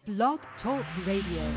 Blog Talk Radio.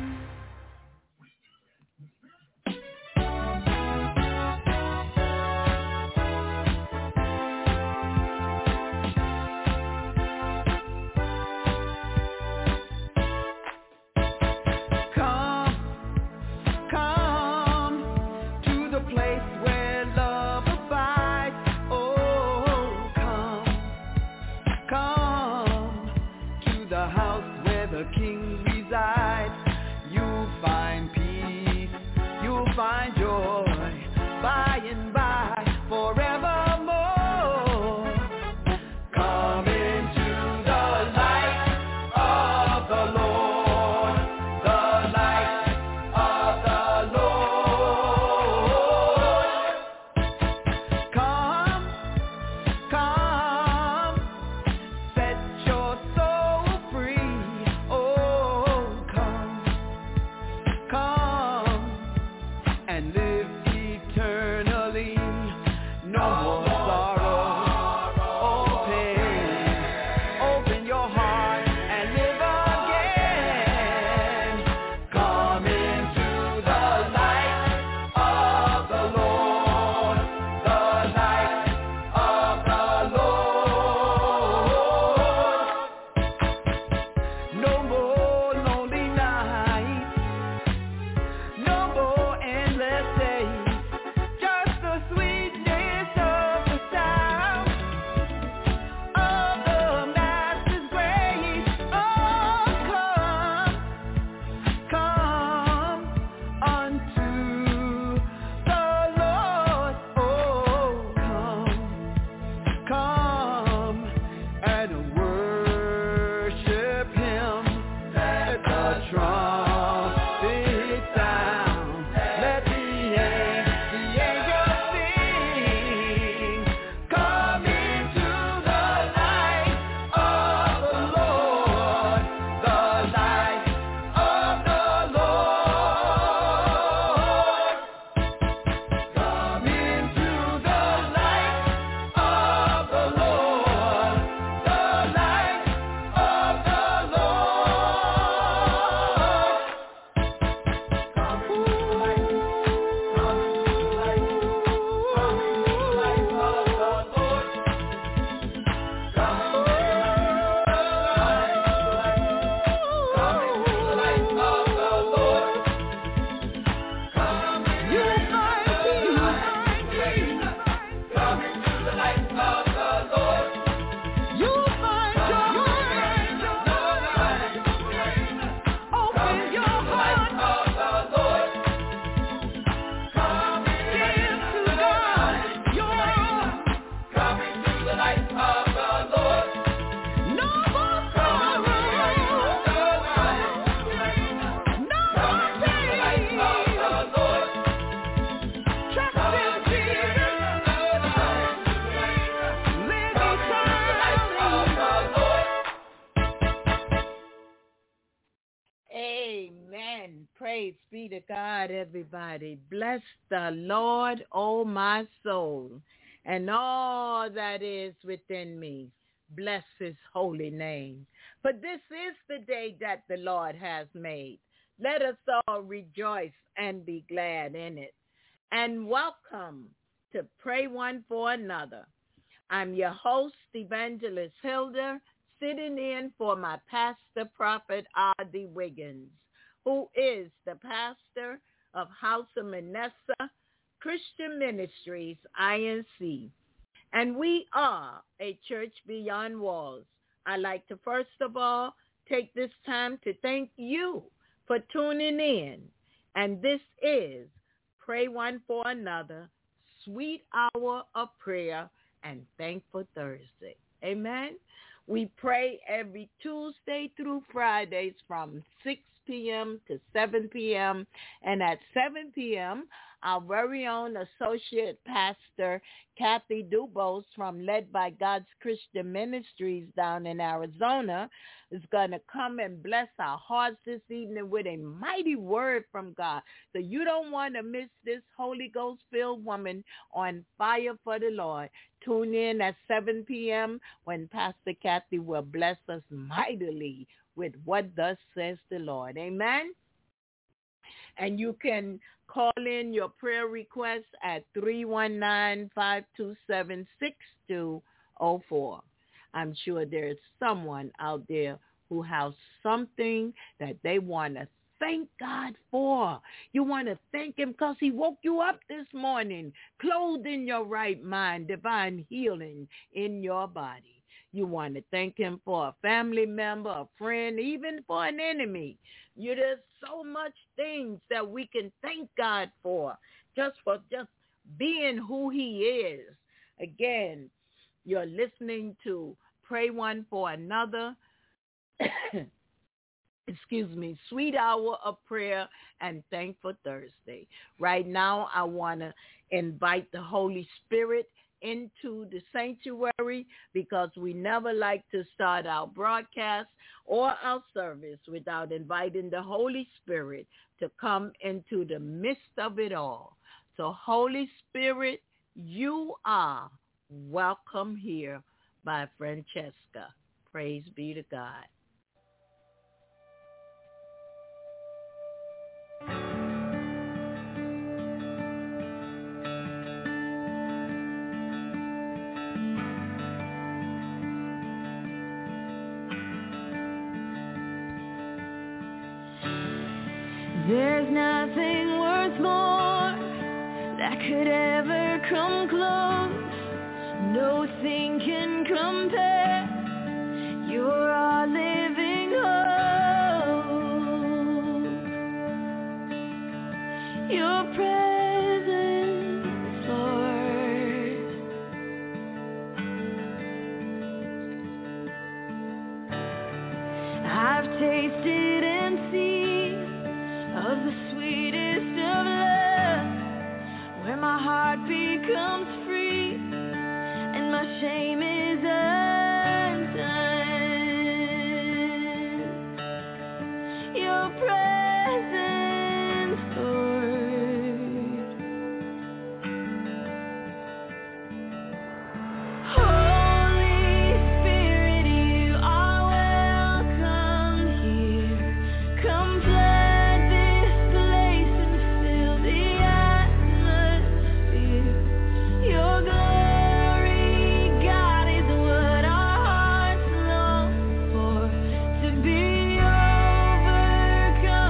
Praise be to God, everybody. Bless the Lord, O my soul, and all that is within me. Bless his holy name. For this is the day that the Lord has made. Let us all rejoice and be glad in it. And welcome to Pray One for Another. I'm your host, Evangelist Hilda, sitting in for my pastor, Prophet R.D. Wiggins, who is the pastor of House of Manasseh Christian Ministries, INC. And we are a church beyond walls. I'd like to first of all take this time to thank you for tuning in. And this is Pray One for Another, Sweet Hour of Prayer and Thankful Thursday. Amen. We pray every Tuesday through Fridays from 6 p.m. to 7 p.m. And at 7 p.m., our very own associate pastor, Kathy Dubose from Led by God's Christian Ministries down in Arizona, is going to come and bless our hearts this evening with a mighty word from God. So you don't want to miss this Holy Ghost-filled woman on fire for the Lord. Tune in at 7 p.m. when Pastor Kathy will bless us mightily with what thus says the Lord. Amen? And you can call in your prayer requests at 319-527-6204. I'm sure there's someone out there who has something that they want to thank God for. You want to thank him because he woke you up this morning, clothed in your right mind, divine healing in your body. You want to thank him for a family member, a friend, even for an enemy. There's so much things that we can thank God for just being who he is. Again, you're listening to Pray One for Another. Sweet Hour of Prayer and Thankful Thursday. Right now, I want to invite the Holy Spirit into the sanctuary because we never like to start our broadcast or our service without inviting the Holy Spirit to come into the midst of it all. So, Holy Spirit, you are welcome here by Francesca. Praise be to God. There's nothing worth more that could ever come close. Nothing can compare. You're our living hope. Your presence, Lord. I've tasted and seen of the sweetest of love, where my heart becomes free and my shame is undone. Your presence, Lord. Holy Spirit, you are welcome here. Come flood this place and fill the atmosphere. Your glory, God, is what our hearts long for. To be overcome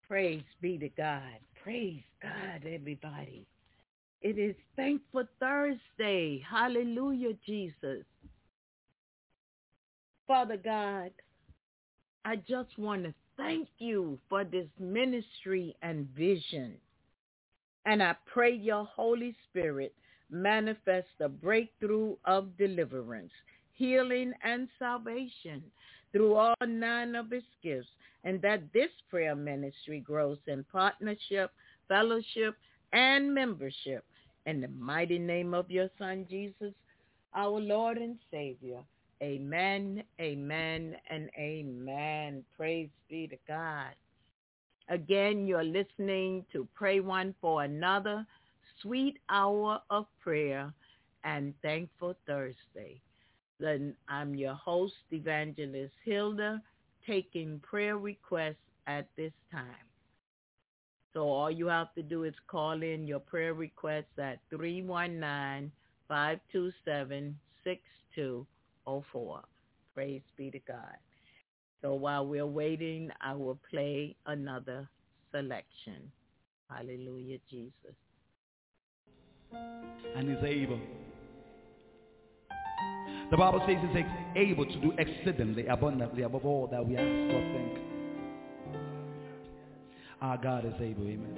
Praise be to God. Praise God, everybody. It is Thankful Thursday. Hallelujah, Jesus. Father God, I just want to thank you for this ministry and vision. And I pray your Holy Spirit manifest a breakthrough of deliverance, healing, and salvation through all 9 of its gifts, and that this prayer ministry grows in partnership, fellowship, and membership. In the mighty name of your Son, Jesus, our Lord and Savior. Amen, amen, and amen. Praise be to God. Again, you're listening to Pray One for Another, Sweet Hour of Prayer, and Thankful Thursday. Then I'm your host, Evangelist Hilda, taking prayer requests at this time. So all you have to do is call in your prayer requests at 319-527-6204. Praise be to God. So while we're waiting, I will play another selection. Hallelujah, Jesus. And he's able. The Bible says he's able to do exceedingly abundantly above all that we ask or think. Our God is able, amen.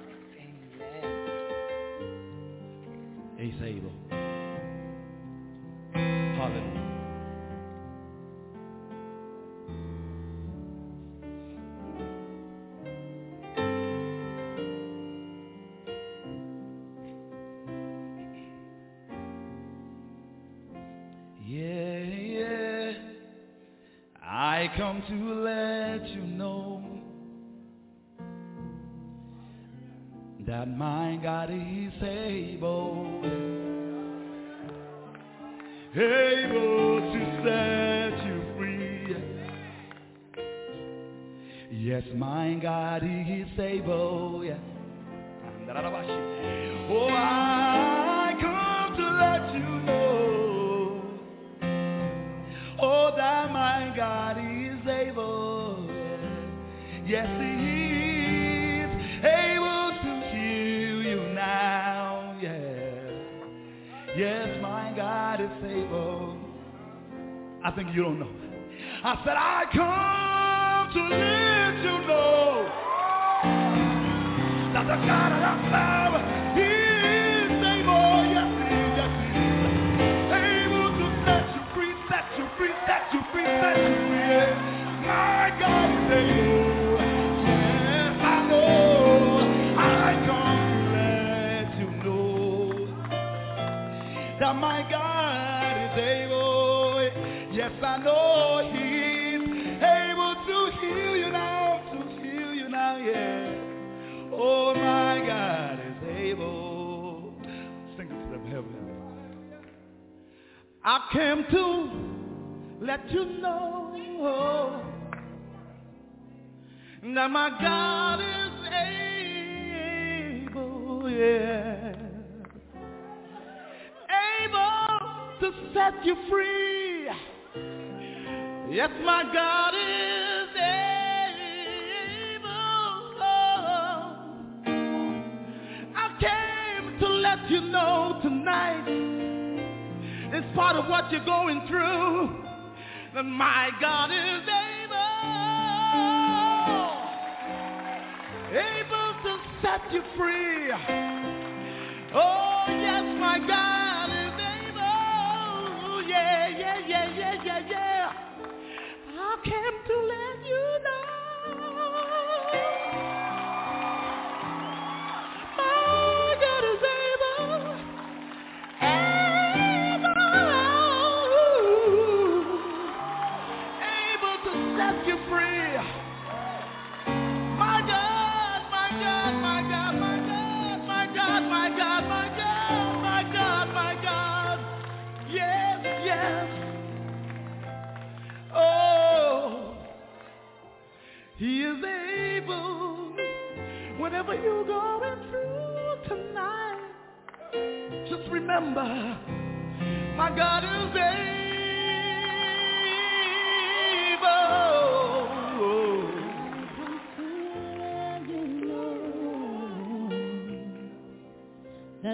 Amen. He's able. Hallelujah. I come to let you know that my God is able, able to set you free. Yes, my God is able. Yeah. Oh, I come to let you know, oh, that my God is able. Yes, he is able to heal you now. Yeah. Yes, my God is able. I think you don't know. I said, I come to let you know that the God of our power is able. Yes, he is. Yes, he is. Able to set you free, set you free, set you free, set you free. Yeah. My God is able. Yes, I know. I come to let you know that my God is able. Yes, I know he's able to heal you now, yeah. Oh, my God is able. Sing it to them, heaven. I came to let you know that my God is able, yeah. Able to set you free. Yes, my God is able. I came to let you know tonight, in spite of what you're going through, that my God is able to set you free. Oh, yes, my God is able. Yeah, yeah, yeah, yeah, yeah, yeah. I came to let you know my God is able, able to set you free. My God, my God, my God, my God, my God, my God, my God, my God, my God. Yes, yes. Oh, he is able. Whatever you're going through tonight, just remember, my God is able.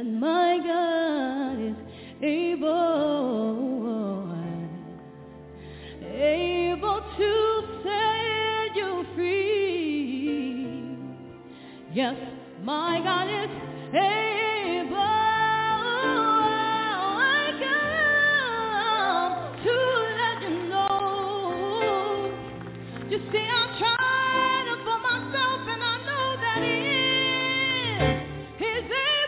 that my God is able to set you free. Yes, my God is able. I come to let you know. You see, I'm trying it for myself, and I know that He's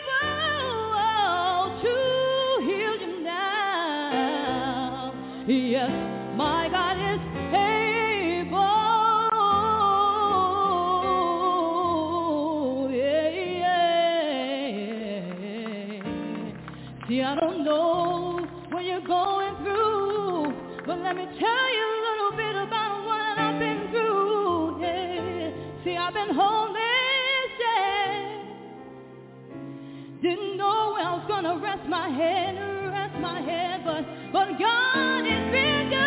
able to heal you now. Yes, my God is able. See, I don't know what you're going through, but let me tell you a little bit about what I've been through. Yeah. See, I've been homeless, yeah. Didn't know where I was gonna rest my head, but God has been good.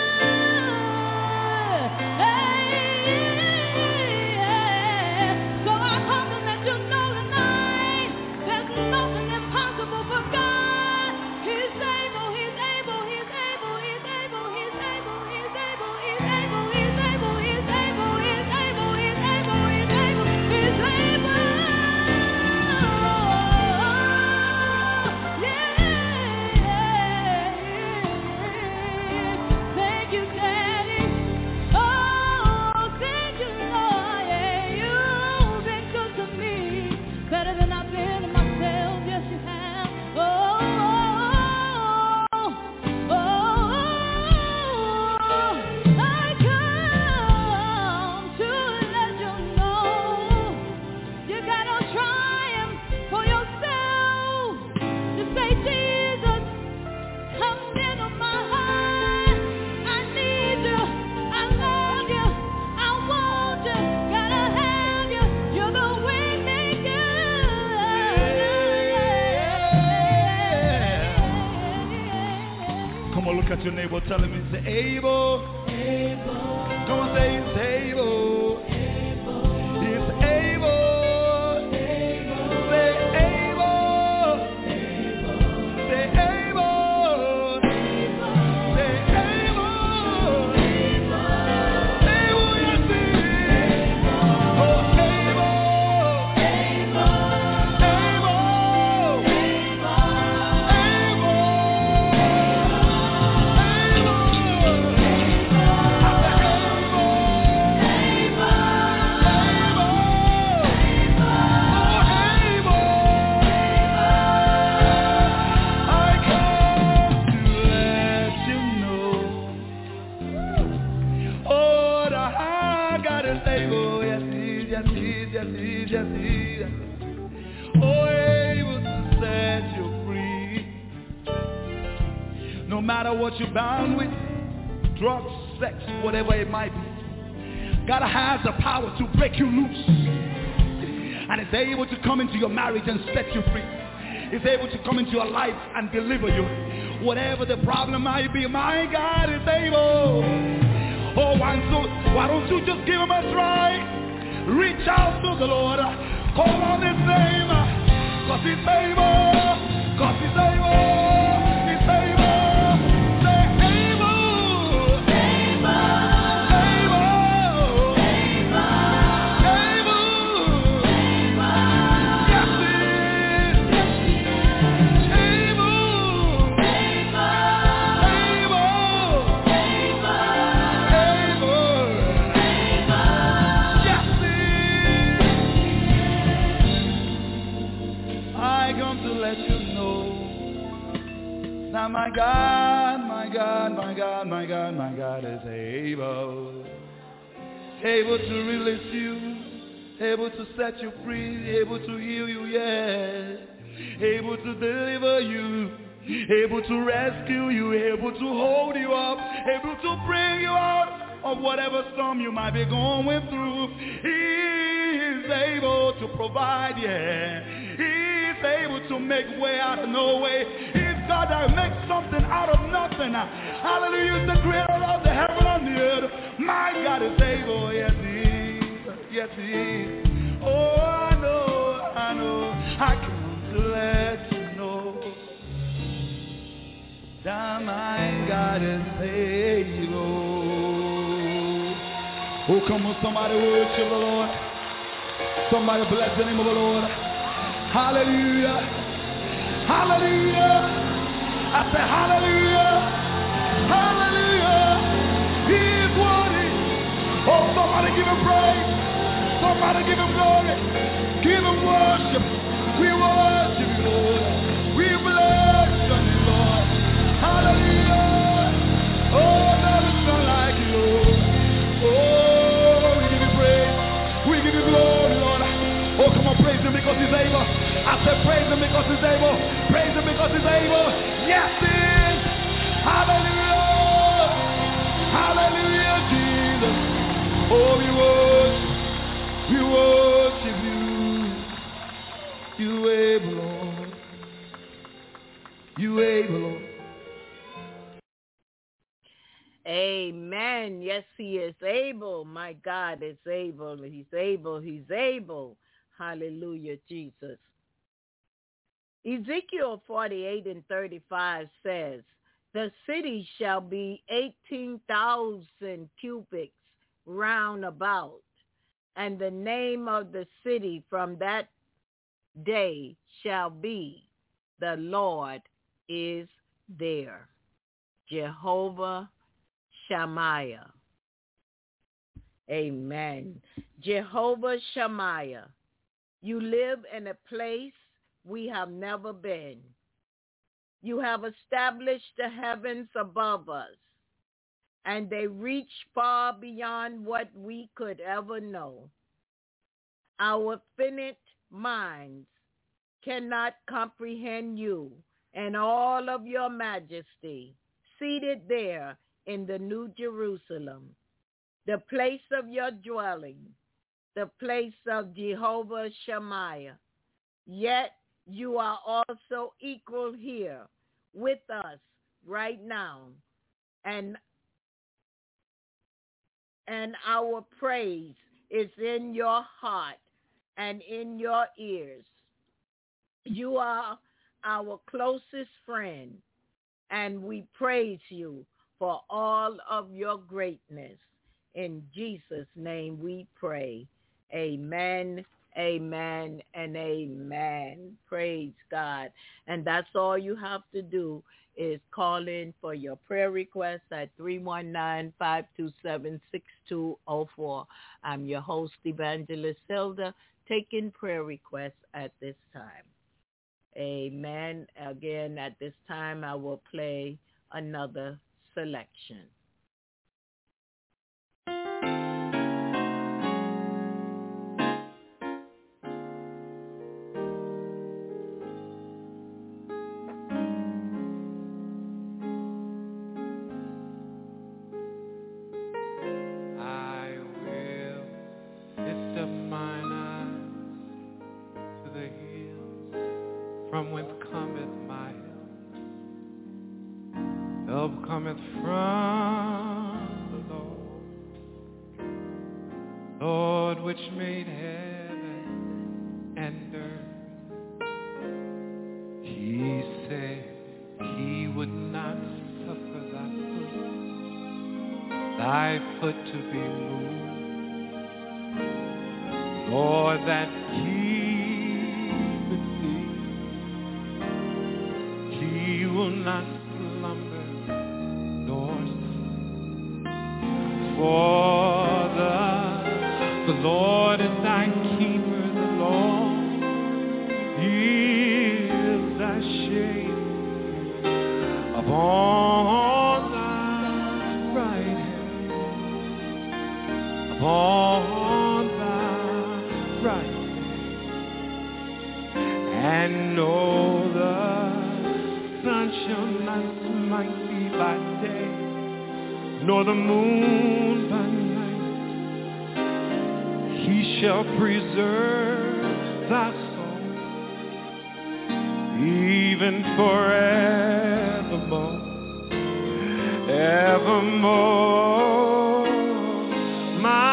So I come to let you know tonight, there's nothing impossible for God. He's able, He's able, He's able, He's able, He's able, He's able, He's able, He's able, He's able, He's able, He's able, He's able, He's able. Thank you, Daddy. Oh, thank you, Lord. Yeah, you've been good to me, better than I've been to myself. Yes, you have. I come to let you know you got no triumph for yourself. Just say, Jesus, come into my heart. I need you. I love you. I want you. Gotta have you. You're the way maker. Come on, look at your neighbor. Tell him he's able. Come on, say he's able. He's able. Say able. Say able. Say able. Able, yes, he is. Oh, able. Able. No matter what you're bound with, drugs, sex, whatever it might be, God has the power to break you loose. And is able to come into your marriage and set you free. Is able to come into your life and deliver you. Whatever the problem might be, my God is able. Oh, why don't you just give him a try? Reach out to the Lord. Call on his name. Cause he's able. Cause he's able. He's able. Say able. Able. Yes, he is. Able. Yes, he is. I come to let you know. Now my God, my God, my God, my God, my God is able. Able to release you, able to set you free, able to heal you, yes. Able to deliver you, able to rescue you, able to hold you up, able to bring you out of whatever storm you might be going through. He is able to provide, yeah. He is able to make way out of no way. He's God that makes something out of nothing. Hallelujah, is the creator of the heaven and the earth. My God is able, yes he is, yes he is. Oh, I know, I come to let my God is able. Oh, come on, somebody worship the Lord. Somebody bless the name of the Lord. Hallelujah. Hallelujah. I say hallelujah. Hallelujah. He is worthy. Oh, somebody give him praise. Somebody give him glory. Give him worship. We worship you, Lord. We bless your name, Lord. Hallelujah. Oh, there is none like you, Lord. Oh, we give you praise. We give you glory, Lord. Oh, come on, praise him because he's able. I said praise him because he's able. Praise him because he's able. Yes, he is. Hallelujah. Hallelujah, Jesus. Oh, we worship you. You able, Lord. You able, Lord. Amen. Yes, he is able. My God is able. He's able. He's able. Hallelujah, Jesus. Ezekiel 48:35 says, the city shall be 18,000 cubits round about, and the name of the city from that day shall be, the Lord is there. Jehovah Shammah. Amen. Jehovah Shammah. You live in a place we have never been. You have established the heavens above us, and they reach far beyond what we could ever know. Our finite minds cannot comprehend you and all of your majesty, seated there in the New Jerusalem, the place of your dwelling, the place of Jehovah Shammah. Yet you are also equal here with us right now, and our praise is in your heart and in your ears. You are our closest friend, and we praise you for all of your greatness. In Jesus' name we pray. Amen, amen, and amen. Praise God. And that's all you have to do is call in for your prayer request at 319-527-6204. I'm your host, Evangelist Hilda, taking prayer requests at this time. Amen. Again, at this time, I will play another selection. From whence cometh my help? Help cometh from the Lord, Lord which made heaven and earth. He said he would not suffer thy foot to be moved, Lord, that he will not slumber nor sleep. For the Lord is thy keeper, the Lord is thy shade upon thy right hand, upon thy right hand, and know the sun shall not smite thee by day, nor the moon by night. He shall preserve thy soul, even forevermore, evermore. My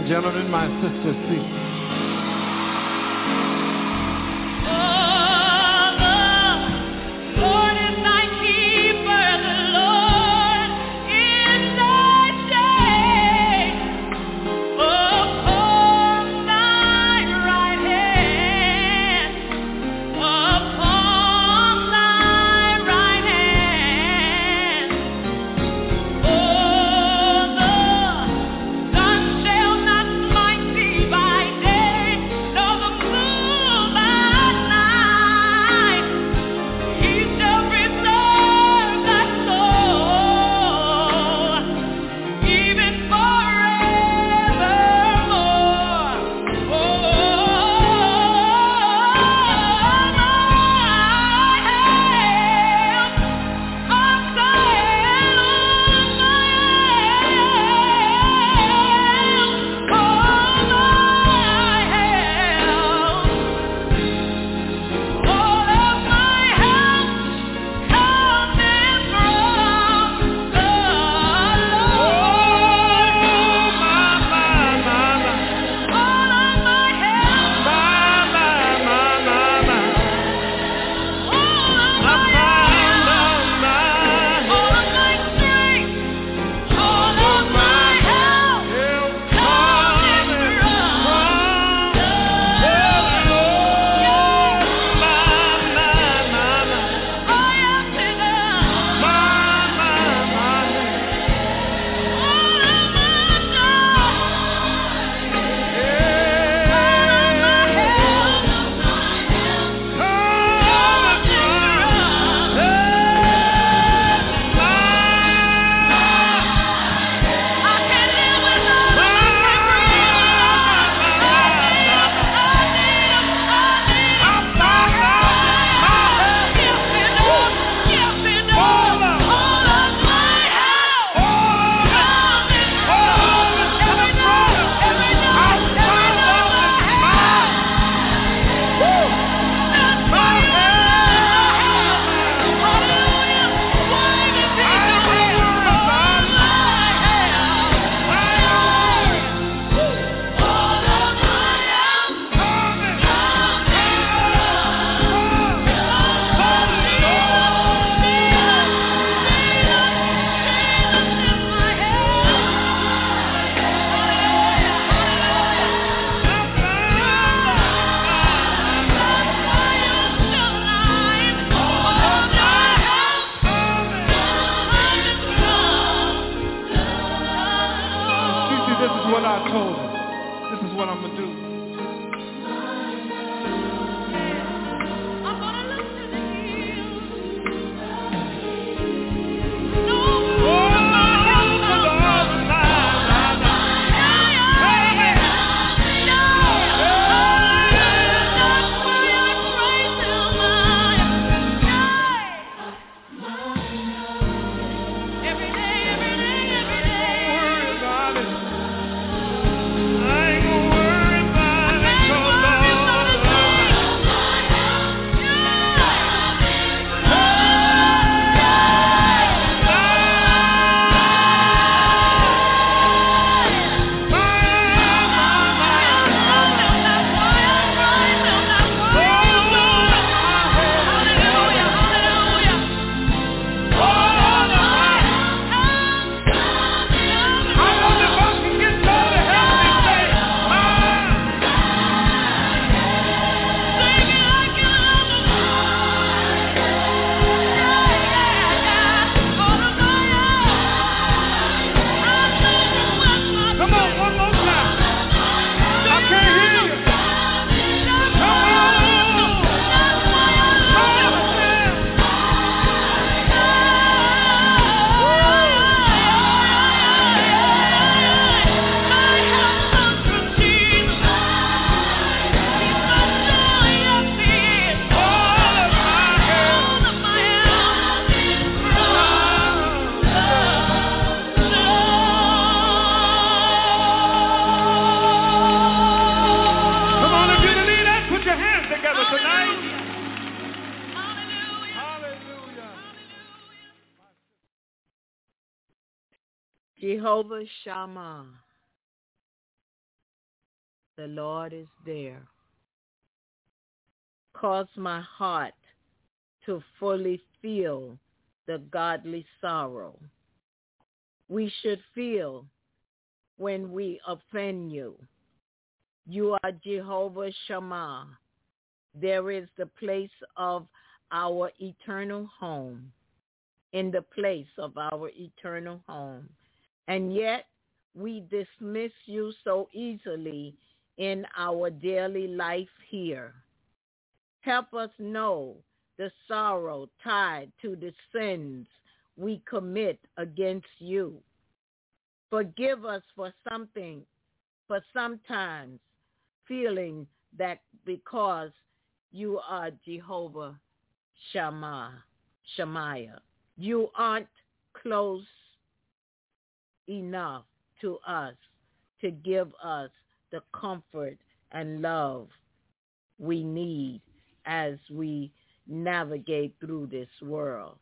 and gentlemen, my sisters, please. Jehovah Shammah. The Lord is there. Cause my heart to fully feel the godly sorrow we should feel when we offend you. You are Jehovah Shammah. There is the place of our eternal home, in the place of our eternal home. And yet we dismiss you so easily in our daily life here. Help us know the sorrow tied to the sins we commit against you. Forgive us for sometimes feeling that because you are Jehovah Shemaiah, you aren't close enough to us to give us the comfort and love we need as we navigate through this world.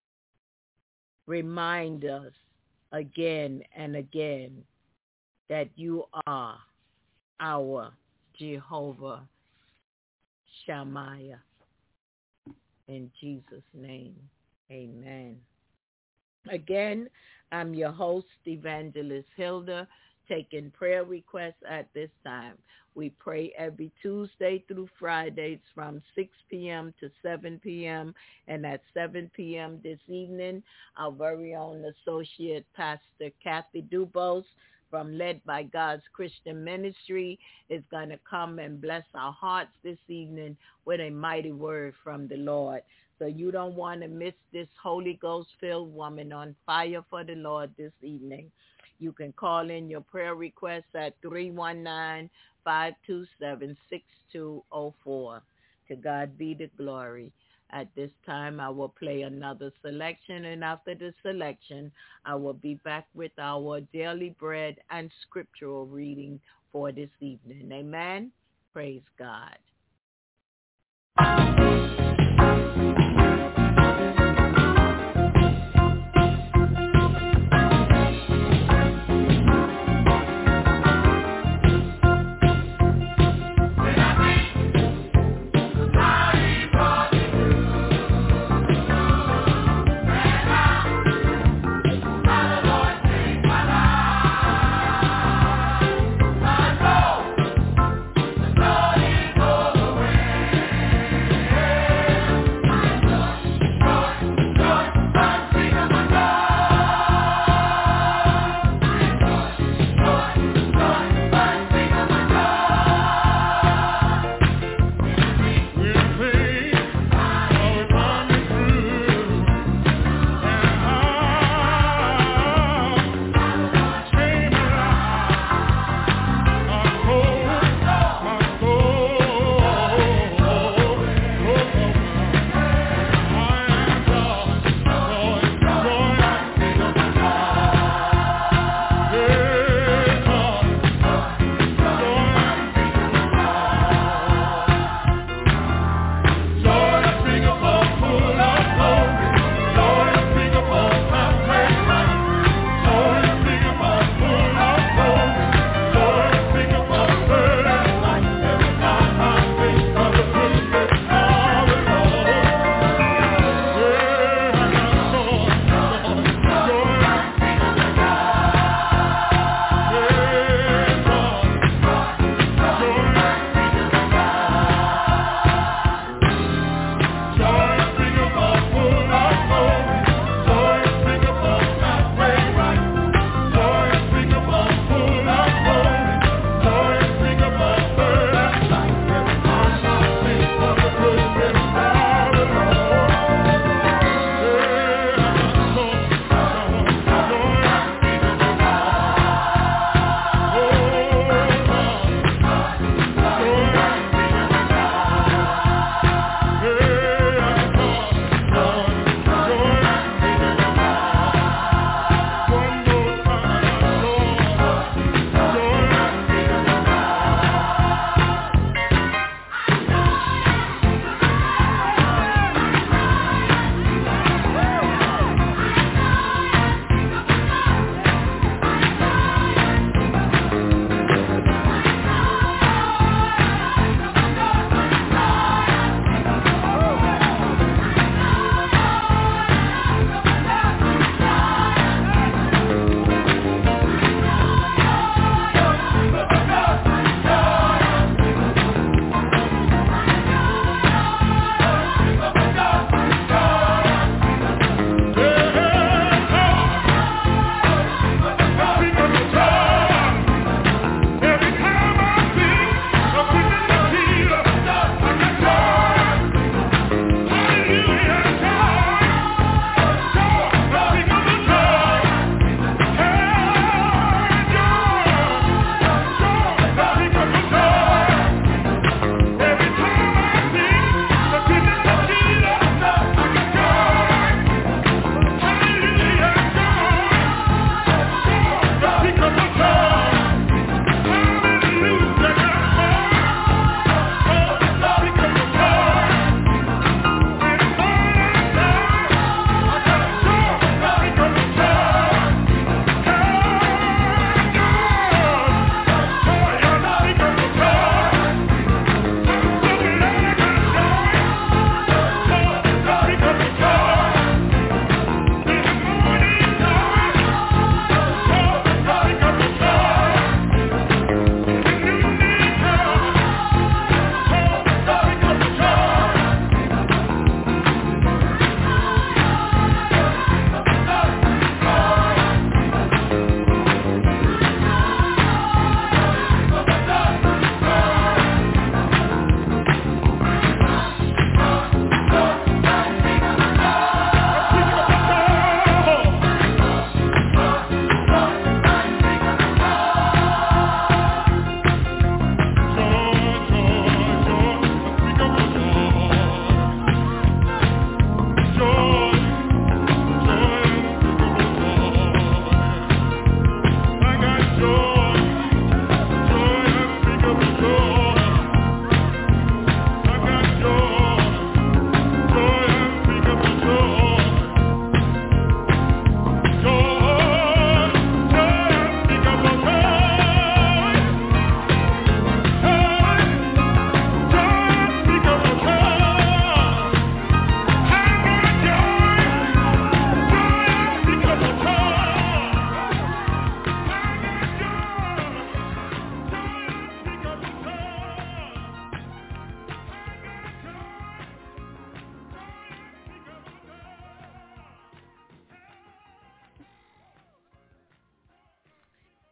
Remind us again and again that you are our Jehovah Shammah. In Jesus' name, amen. Again, I'm your host, Evangelist Hilda, taking prayer requests at this time. We pray every Tuesday through Fridays from 6 p.m. to 7 p.m. And at 7 p.m. this evening, our very own associate pastor, Kathy Dubose, from Led by God's Christian Ministry, is going to come and bless our hearts this evening with a mighty word from the Lord. So you don't want to miss this Holy Ghost-filled woman on fire for the Lord this evening. You can call in your prayer requests at 319-527-6204. To God be the glory. At this time, I will play another selection, and after the selection, I will be back with our daily bread and scriptural reading for this evening. Amen? Praise God. Lord,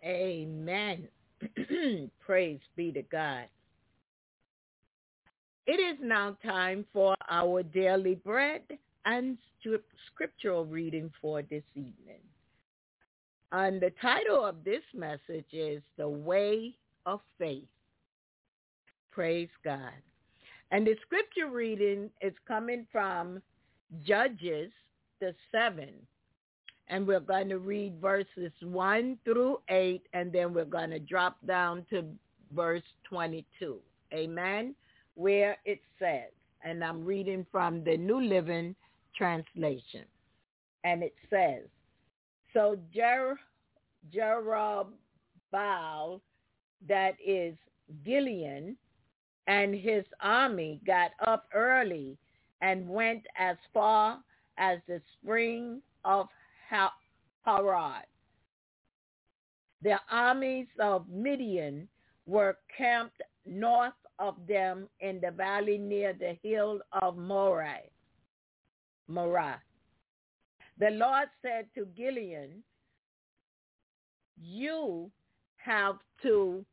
Amen. Praise be to God. It is now time for our daily bread and scriptural reading for this evening. And the title of this message is The Way of Faith. Praise God. And the scripture reading is coming from Judges, the 7. And we're going to read verses 1 through 8, and then we're going to drop down to verse 22. Amen. Where it says, and I'm reading from the New Living Translation. And it says, so Jerubbaal, that is Gideon, and his army got up early and went as far as the spring of Harod. The armies of Midian were camped north of them in the valley near the hill of Morah. The Lord said to Gideon, you have too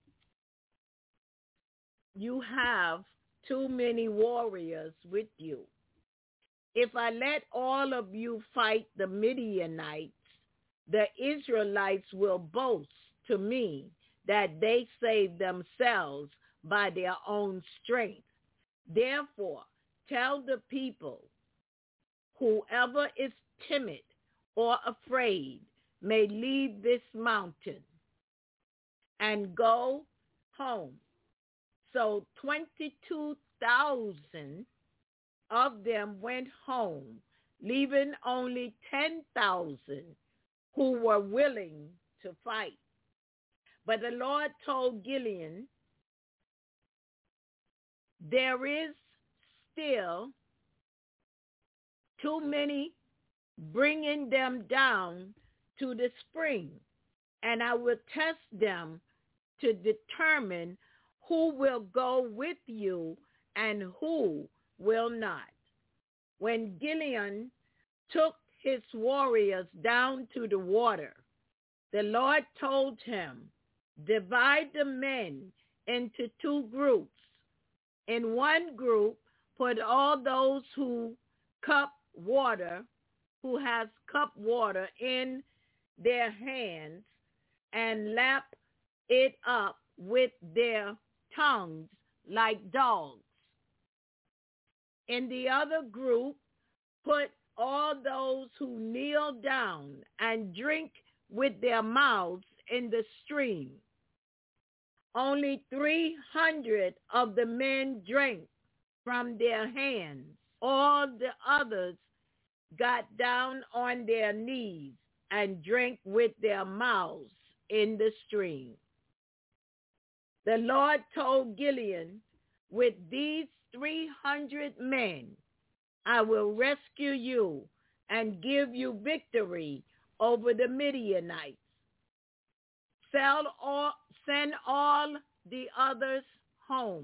many warriors with you. If I let all of you fight the Midianites, the Israelites will boast to me that they saved themselves by their own strength. Therefore, tell the people, whoever is timid or afraid may leave this mountain and go home. So 22,000 of them went home, leaving only 10,000 who were willing to fight. But the Lord told Gideon, there is still too many, bringing them down to the spring, and I will test them to determine who will go with you and who will not. When Gideon took his warriors down to the water, the Lord told him, divide the men into 2 groups. In one group, put all those who has cup water in their hands and lap it up with their tongues like dogs. In the other group, put all those who kneel down and drink with their mouths in the stream. Only 300 of the men drank from their hands. All the others got down on their knees and drank with their mouths in the stream. The Lord told Gideon, with these 300 men, I will rescue you and give you victory over the Midianites. Send all the others home.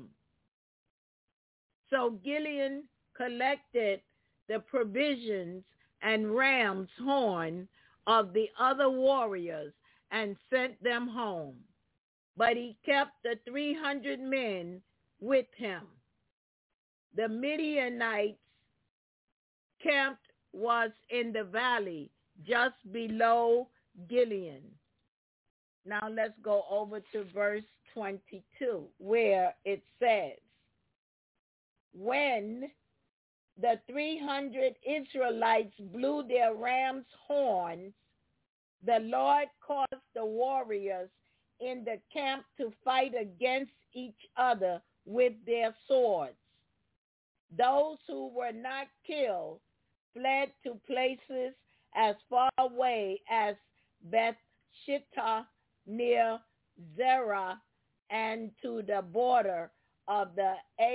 So Gideon collected the provisions and ram's horn of the other warriors and sent them home. But he kept the 300 men with him. The Midianites' camp was in the valley just below Gideon. Now let's go over to verse 22, where it says, when the 300 Israelites blew their ram's horns, the Lord caused the warriors in the camp to fight against each other with their swords. Those who were not killed fled to places as far away as Beth-shittah near Zerah and to the border of the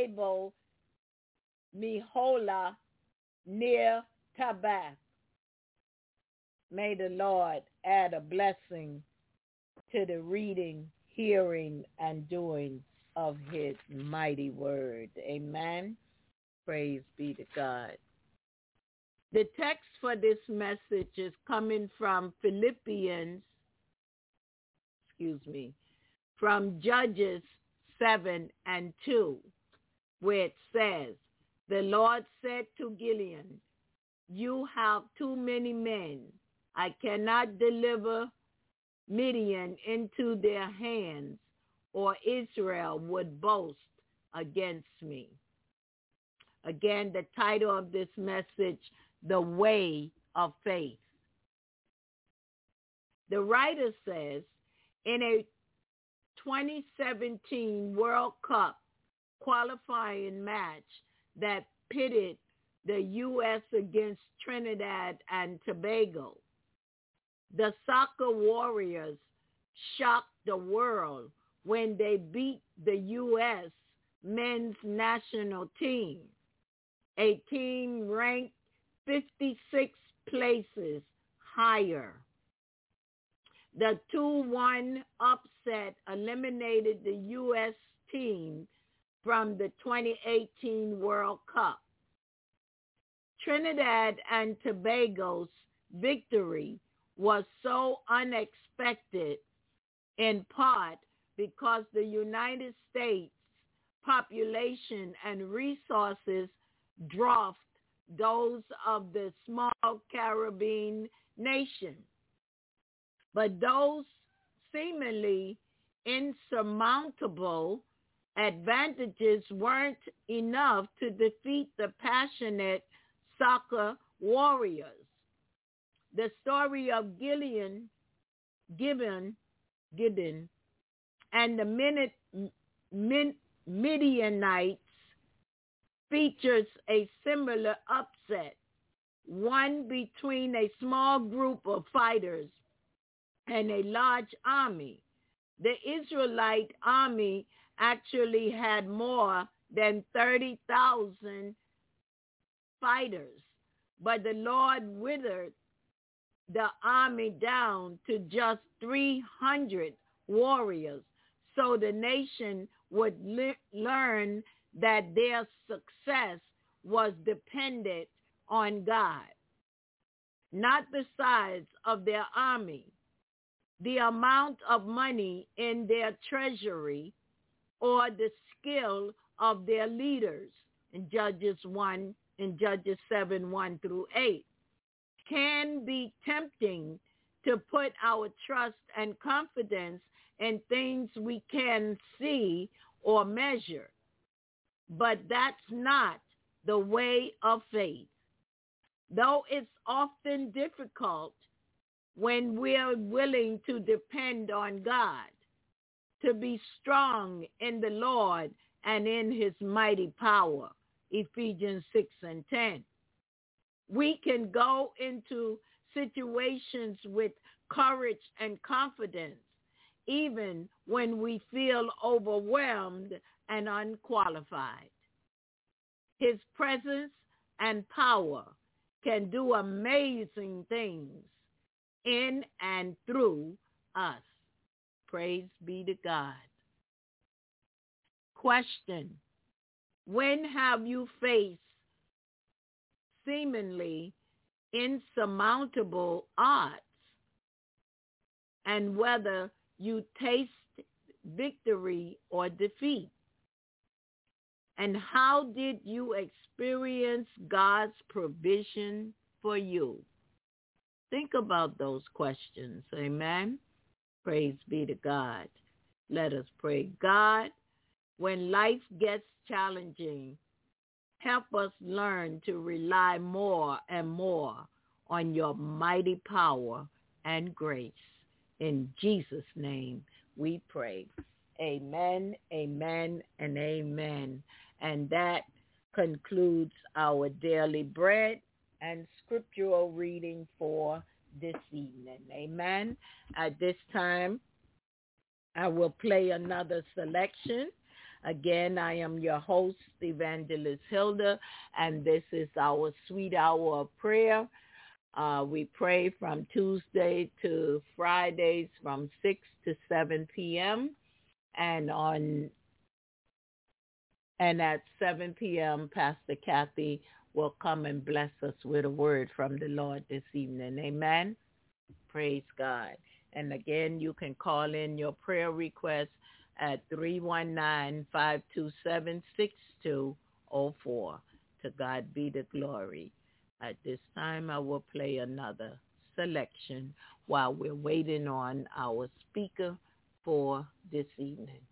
Abel-Meholah near Tabbath. May the Lord add a blessing to the reading, hearing, and doing of his mighty word. Amen. Praise be to God. The text for this message is coming from Philippians from Judges 7:2, where it says, the Lord said to Gideon, you have too many men. I cannot deliver Midian into their hands, or Israel would boast against me. Again, the title of this message, The Way of Faith. The writer says, in a 2017 World Cup qualifying match that pitted the U.S. against Trinidad and Tobago, the soccer warriors shocked the world when they beat the U.S. men's national team, a team ranked 56 places higher. The 2-1 upset eliminated the U.S. team from the 2018 World Cup. Trinidad and Tobago's victory was so unexpected, in part because the United States population and resources dwarfed those of the small Caribbean nation. But those seemingly insurmountable advantages weren't enough to defeat the passionate soccer warriors. The story of Gideon and the Midianites features a similar upset, one between a small group of fighters and a large army. The Israelite army actually had more than 30,000 fighters, but the Lord withered the army down to just 300 warriors, so the nation would learn that their success was dependent on God, not the size of their army, the amount of money in their treasury, or the skill of their leaders. In Judges 7:1-8. Can be tempting to put our trust and confidence in things we can see or measure. But that's not the way of faith. Though it's often difficult when we're willing to depend on God, to be strong in the Lord and in his mighty power. Ephesians 6:10. We can go into situations with courage and confidence, even when we feel overwhelmed and unqualified. His presence and power can do amazing things in and through us. Praise be to God. Question: when have you faced seemingly insurmountable odds, and whether you taste victory or defeat? And how did you experience God's provision for you? Think about those questions. Amen. Praise be to God. Let us pray. God, when life gets challenging, help us learn to rely more and more on your mighty power and grace. In Jesus' name we pray. Amen, amen, and amen. And that concludes our daily bread and scriptural reading for this evening. Amen. At this time, I will play another selection. Again, I am your host, Evangelist Hilda, and this is our sweet hour of prayer. We pray from Tuesday to Fridays from 6 to 7 p.m. And at 7 p.m., Pastor Kathy will come and bless us with a word from the Lord this evening. Amen. Praise God. And again, you can call in your prayer request at 319-527-6204. To God be the glory. At this time, I will play another selection while we're waiting on our speaker for this evening.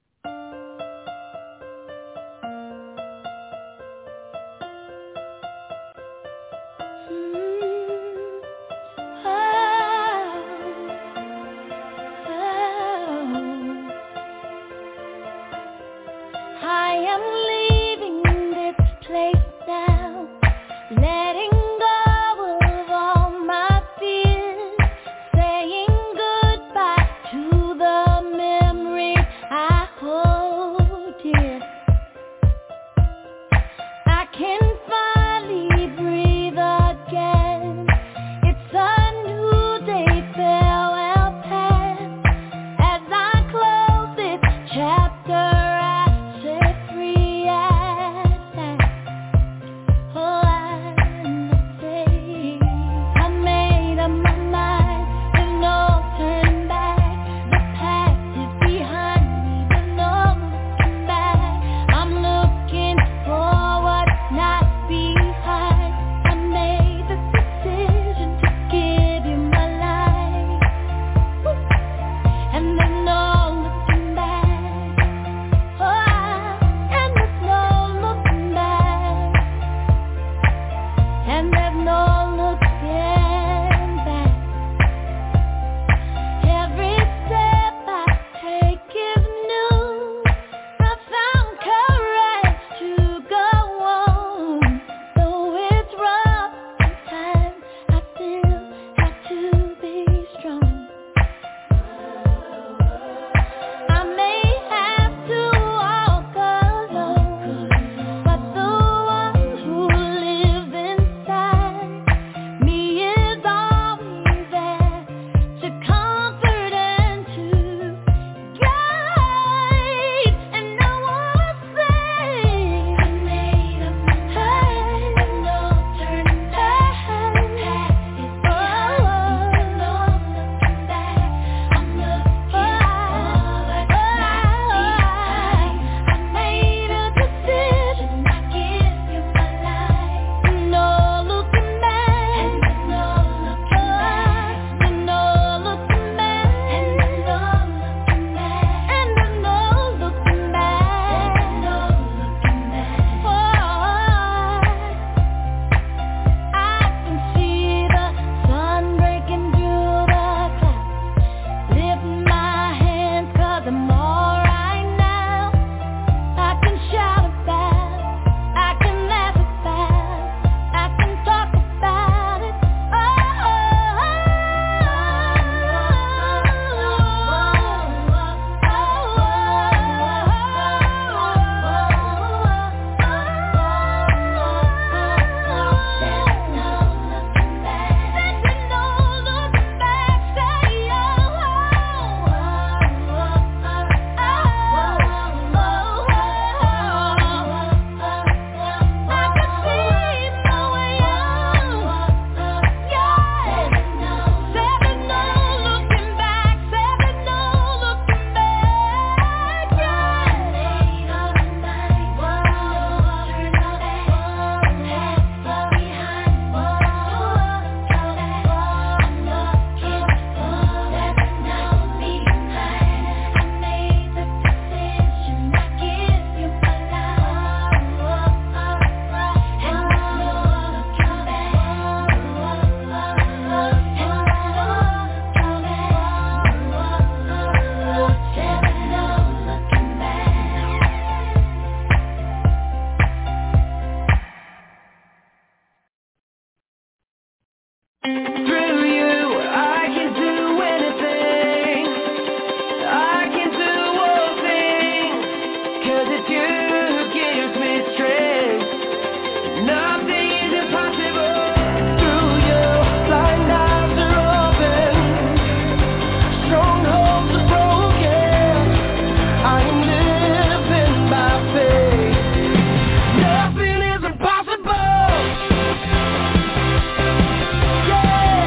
Yeah.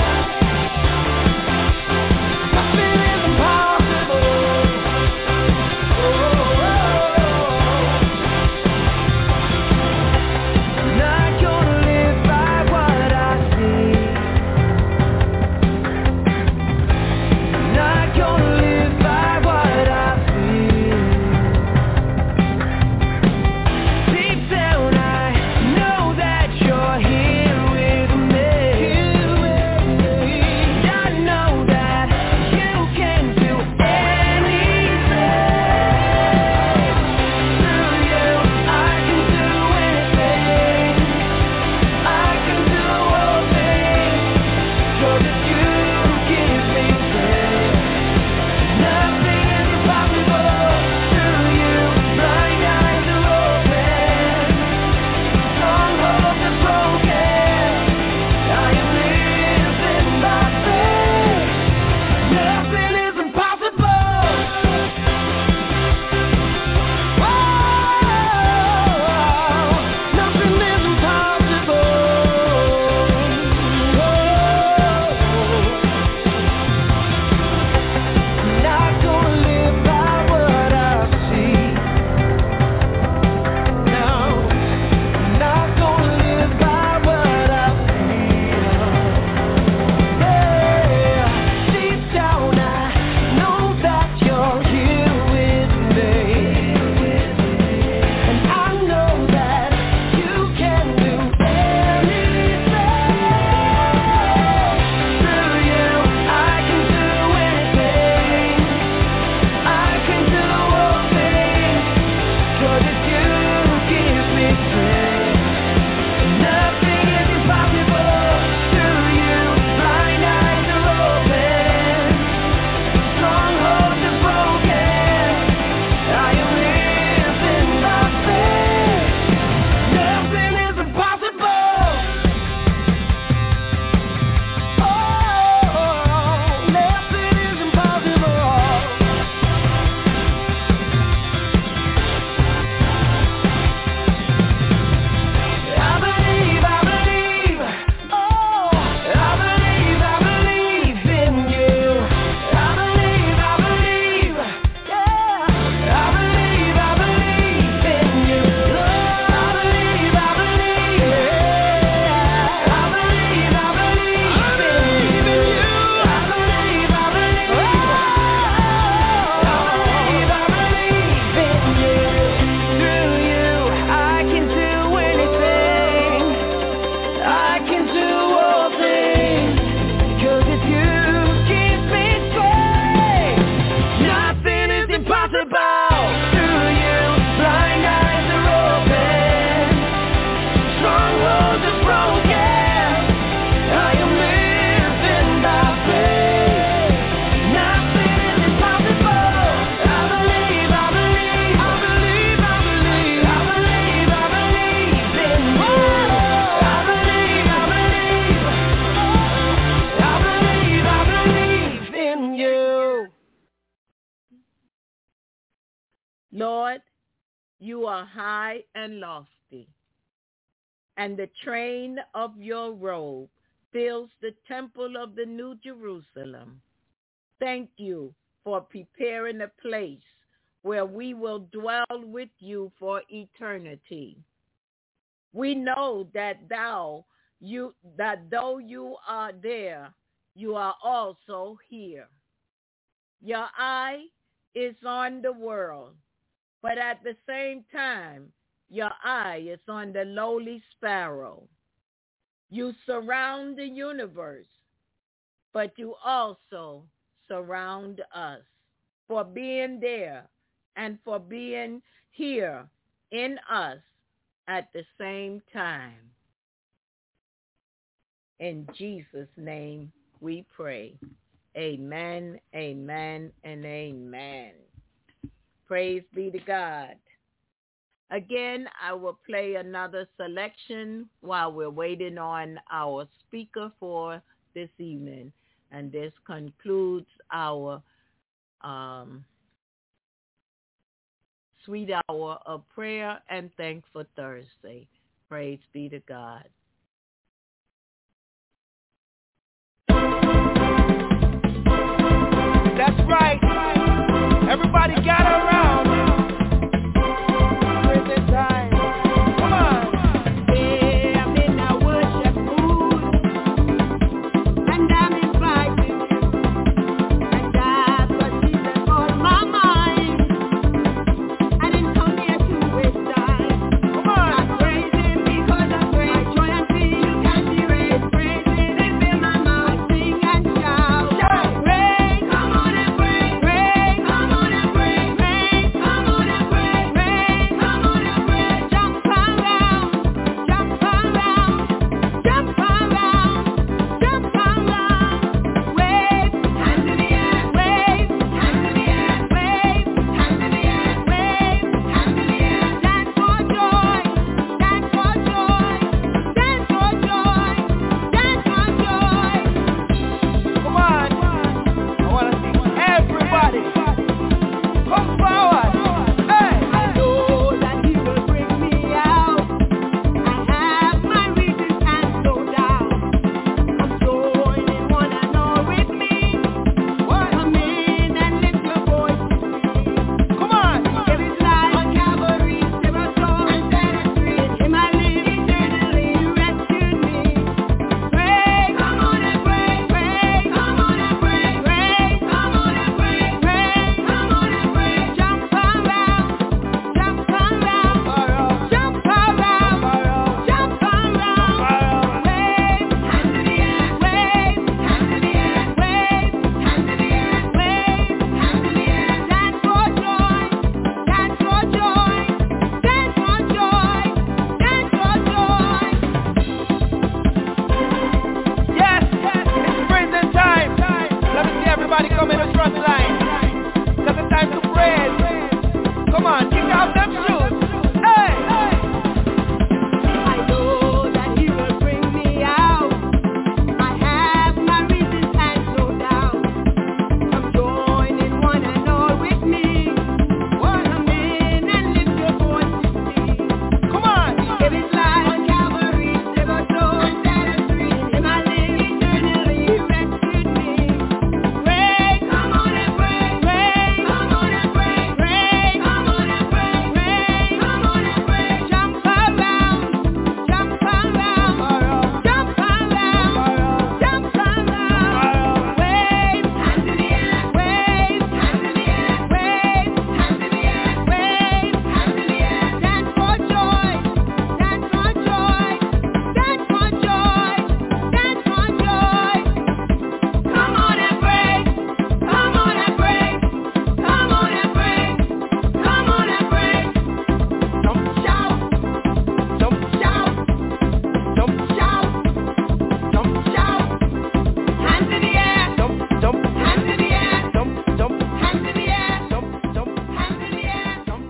Lord, you are high and lofty, and the train of your robe fills the temple of the New Jerusalem. Thank you for preparing a place where we will dwell with you for eternity. We know that though you are there, you are also here. Your eye is on the world, but at the same time, your eye is on the lowly sparrow. You surround the universe, but you also surround us. For being there and for being here in us at the same time. In Jesus' name we pray. Amen, amen, and amen. Praise be to God. Again, I will play another selection while we're waiting on our speaker for this evening. And this concludes our sweet hour of prayer and thankful Thursday. Praise be to God. That's right. Everybody gather around. Prison time. Come on. Yeah, I'm in a worship mood, and I'm inviting you, and that's what Jesus on my mind. I didn't come here to waste time. Come on. I'm praising because I'm great. My joy and peace you can't erase. Praising and fill my mouth. Sing and shout. Praise, come on and praise. Praise, come on and praise. Praise, come on and praise. Praise, come on and praise. Jump around, jump around, jump around, jump around. Wave, hands in the air. Wave, hands in the air. Wave, hands in the air. Wave, hands in the air. Dance for joy, dance for joy, dance for joy, dance for joy. Come on. I want to see everybody. Come forward. Hey. I know that he will bring me out. I have my reasons and slow down. Come join in one and all with me. Come in and lift your voice with me. Come on. There is life on Calvary, there are souls and set us free. In him I live eternally, you rescued me. Praise, come on and praise, praise, come on and praise, praise, come on and praise, praise, come on and praise. Jump around, jump around, jump around, jump around. Wave, hands in the air, wave, hands in the air, wave, hands in the air, wave, hands in the air. Dance for joy, dance for joy, dance for joy, dance for joy. Yes, it's prison time. Let me see everybody come in the front line. Because it's time to praise. Come on, kick out them shoes. Hey! I know that he will bring me out. I have my reasons and slow down. Come join in one and all with me. Come in and lift your voice with me. Come on. There is life on Calvary, there are souls and set us free. In him I live eternally, he rescued me. Praise, come on and praise, praise, come on and praise, praise, come on and praise, praise, come on and praise. Jump around, jump around, jump around, jump around. Wave, hands in the air, wave, hands in the air, wave, hands in the air, wave, hands in the air. Dance for joy, dance for joy, dance for joy, dance for joy. Come on and praise, come on and praise, come on and praise, come on and praise. Jump, Shout, jump, shout, jump, shout, jump, shout. Hands in the air, jump, jump, hands in the air, jump, jump, hands in the air, jump, jump, hands in the air. jump.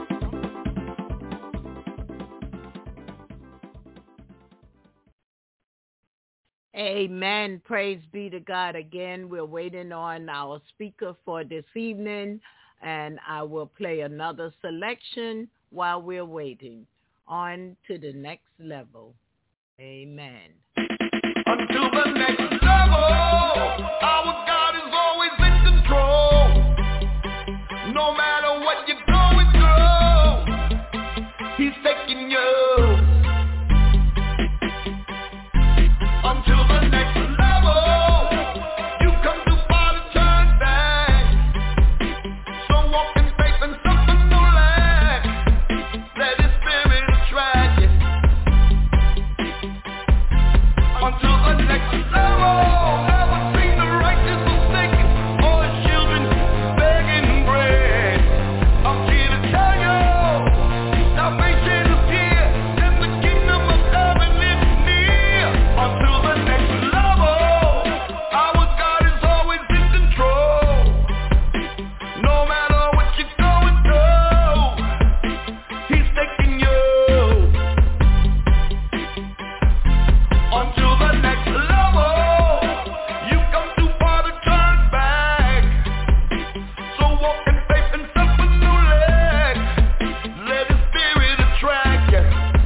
Amen. Praise be to God again. We're waiting on our speaker for this evening. and I will play another selection while we're waiting. On to the next level. Amen. Until the next level, our God is always in control. No matter what you're going through, He's taking you. Until the next level, you come too far to turn back. So walk in faith and suffer no lack. Let His Spirit attract you. Until the next level, never seen the righteous forsaken or His children begging bread. I'm here to tell you, salvation is here and the kingdom of heaven is near. Until the next level, our God is always in control. No matter what you're going through, He's taking you. Until the next level, you come too far to turn back. So walk in faith and suffer no lack. Let His Spirit attract you.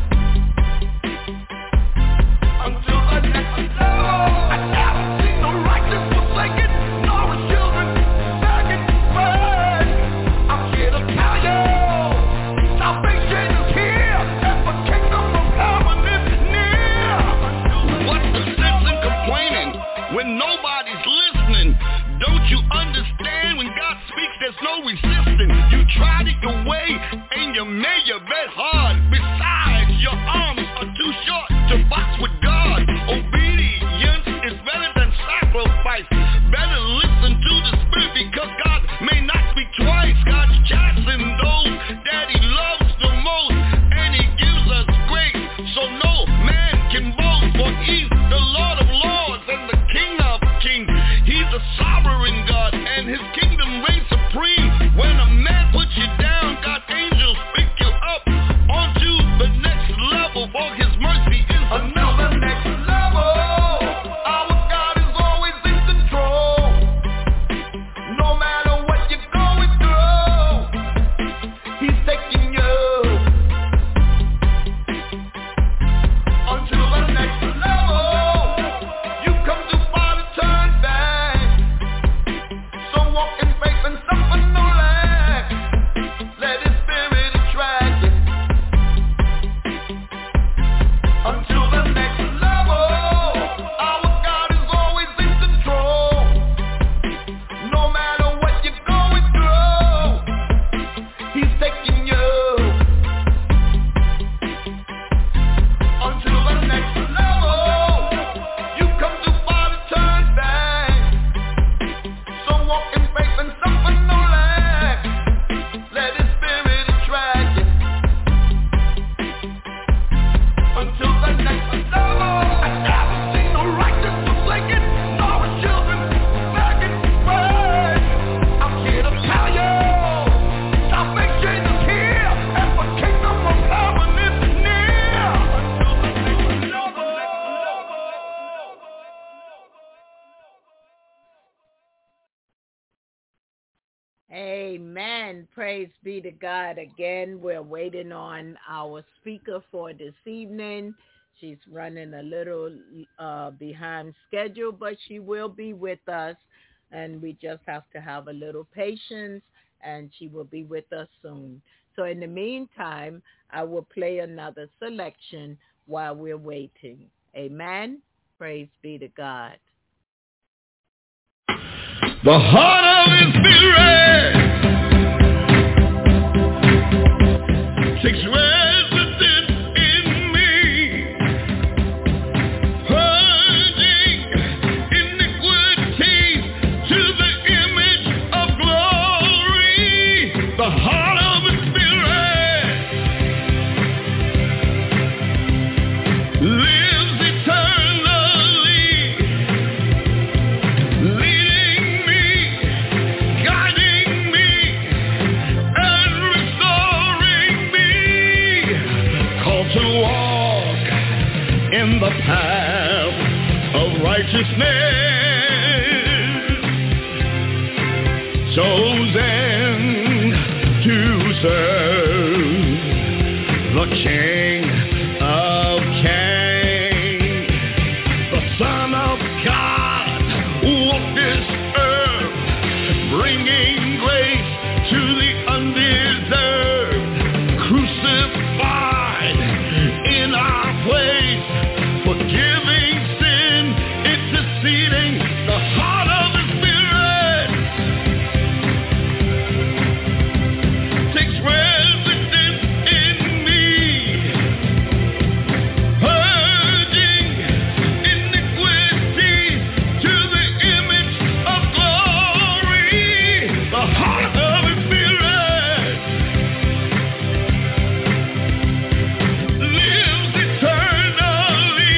Until the next level, I never seen the righteous forsaken, nor His children begging bread. I'm here to tell you, salvation is here, and the kingdom of heaven is near. What's the sense in complaining when nobody's listening? Don't you understand when God speaks there's no resisting? You tried it your way and you made your bed hard. Besides, your arms are too short to box with God. Obedience is better than sacrifice. Better listen to the Spirit because God may not speak twice. God's chastening those that He loves the most, and He gives us grace so no man can boast. For He's the Lord of lords and the King of kings. He's a sovereign God and His kingdom reigns supreme. When a man puts you down, God's angels pick you up onto the next level, for His mercy is until the next level. Our God is always in control. No matter what you're going through, He's taking you. Until the next level, you come too far to turn back. So walk in faith and suffer no lack. Let His Spirit attract you. Until the next level, our God is always in control. No matter what you're going through, He's taking you. Until the next level, you come too far to turn back. So walk in faith and suffer no lack. Let His Spirit attract you. Until the next level, I never seen the righteous forsaken, nor His children begging bread. I'm here to tell you, salvation is here, and the kingdom of heaven is near. Until the next level. Amen. Praise be to God. Again, we're waiting on our speaker for this evening. She's running a little behind schedule, but she will be with us, and we just have to have a little patience, and she will be with us soon. So in the meantime, I will play another selection while we're waiting. Amen. Praise be to God. The heart of His Spirit takes residence in me, purging iniquity to the image of glory. The heart of His Spirit lives eternally, leading me, guiding me, and restoring me. Called to walk in the path of righteousness, chosen serve the King of Kings, the Son of God, walked this earth, bringing grace to the undeserved, crucified in our place, forgiving sin, interceding, the heart of the Spirit takes residence in me, purging iniquity to the image of glory. The heart of the Spirit lives eternally,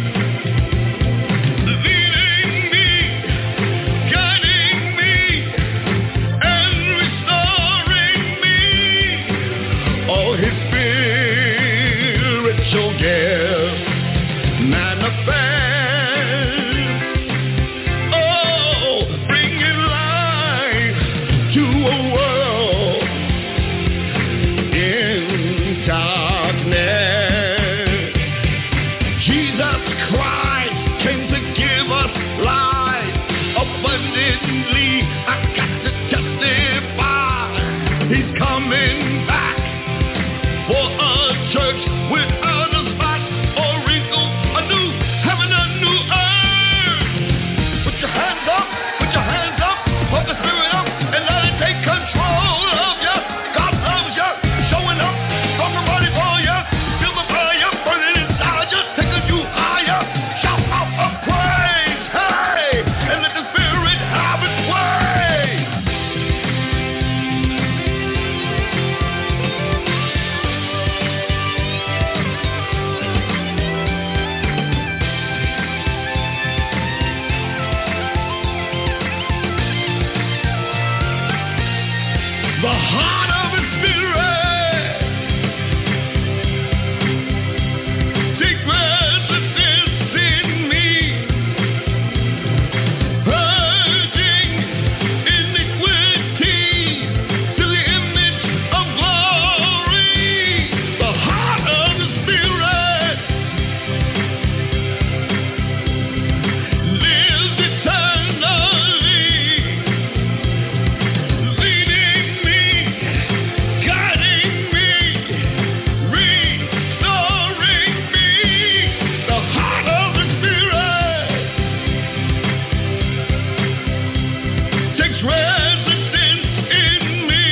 leading me, guiding me, and restoring me. All His spiritual gifts manifest, bringing life to a world in darkness. Jesus Christ came to give us life abundantly. I got to testify, He's coming back for a church without a spot or wrinkle, a new heaven, a new earth. Put your hands up, put the Spirit up, and let it take control of you. God loves you, showing up, strong and mighty for you. Feel the fire burning inside you, taking you higher. Shout out a praise, hey, and let the Spirit have His way. The heart of the Spirit take residence in me, purging iniquity to the image of glory. The heart of the Spirit lives eternally, leading me, guiding me, restoring me. The heart of the Spirit takes residence in me,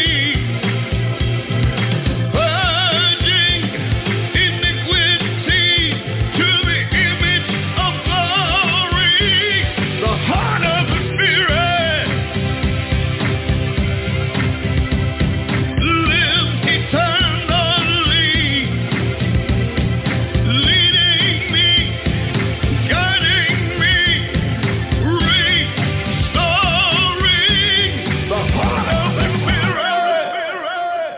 purging iniquity to the image of glory. The heart of the Spirit lives eternally, leading me, guiding me, restoring. The heart of the Spirit.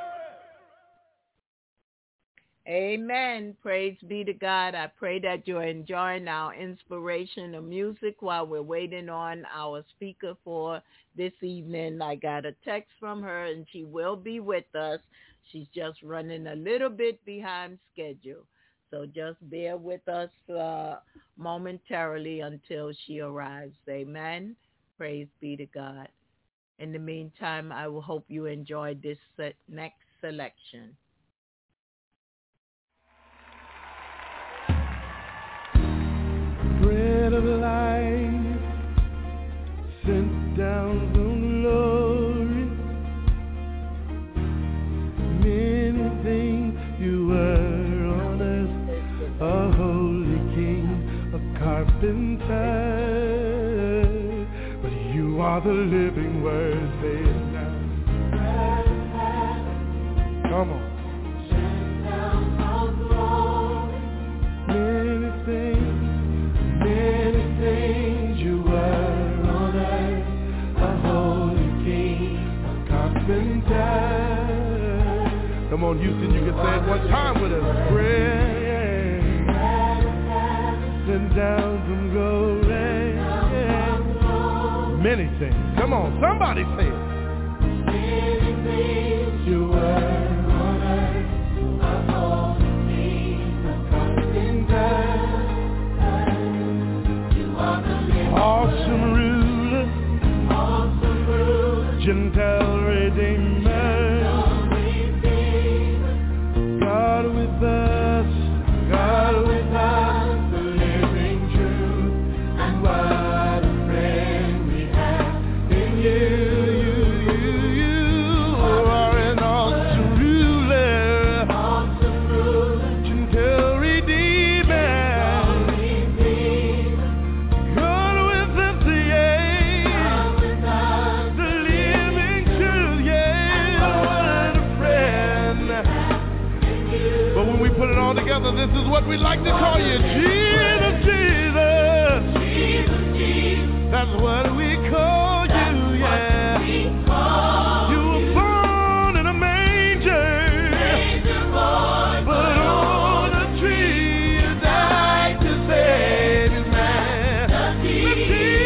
Amen. Praise be to God. I pray that you're enjoying our inspirational music while we're waiting on our speaker for this evening. I got a text from her, and she will be with us. She's just running a little bit behind schedule. So just bear with us momentarily until she arrives. Amen. Praise be to God. In the meantime, I will hope you enjoyed this next selection. Bread of life sent down from glory. Many things you were on earth, a holy king, a carpenter. But you are the living word, say now. Come on. Many things you were on earth, a holy king, a carpenter. Come on, Houston, you can say it one time with us. Bread sent down from glory. Many things. Come on, somebody say it. Many things you were This is what we like to call you, Jesus, Jesus. Jesus, Jesus. That's what we call you, yeah. You were born in a manger, but on a tree you died to save his man. Jesus,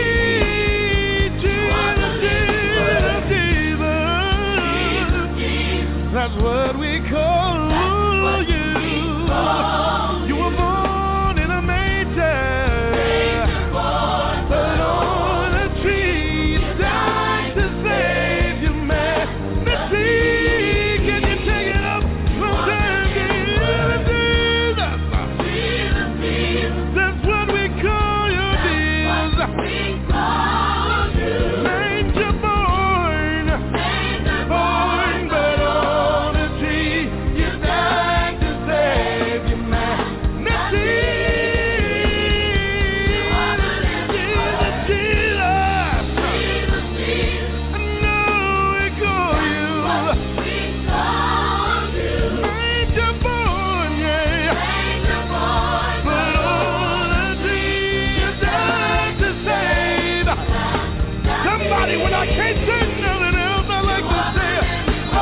Jesus, Jesus. That's what we call you. You were born in a manger, but on a tree you died to save your man. Let's see, can you take it up from there? Jesus, Jesus. That's what we call you, Jesus. Manger born, but on a tree you died to save your man. Let's see, Jesus, Jesus. I know we call you manger born, yeah. But on a tree you died to save somebody. When I can't say nothing else, I like to say it. Oh,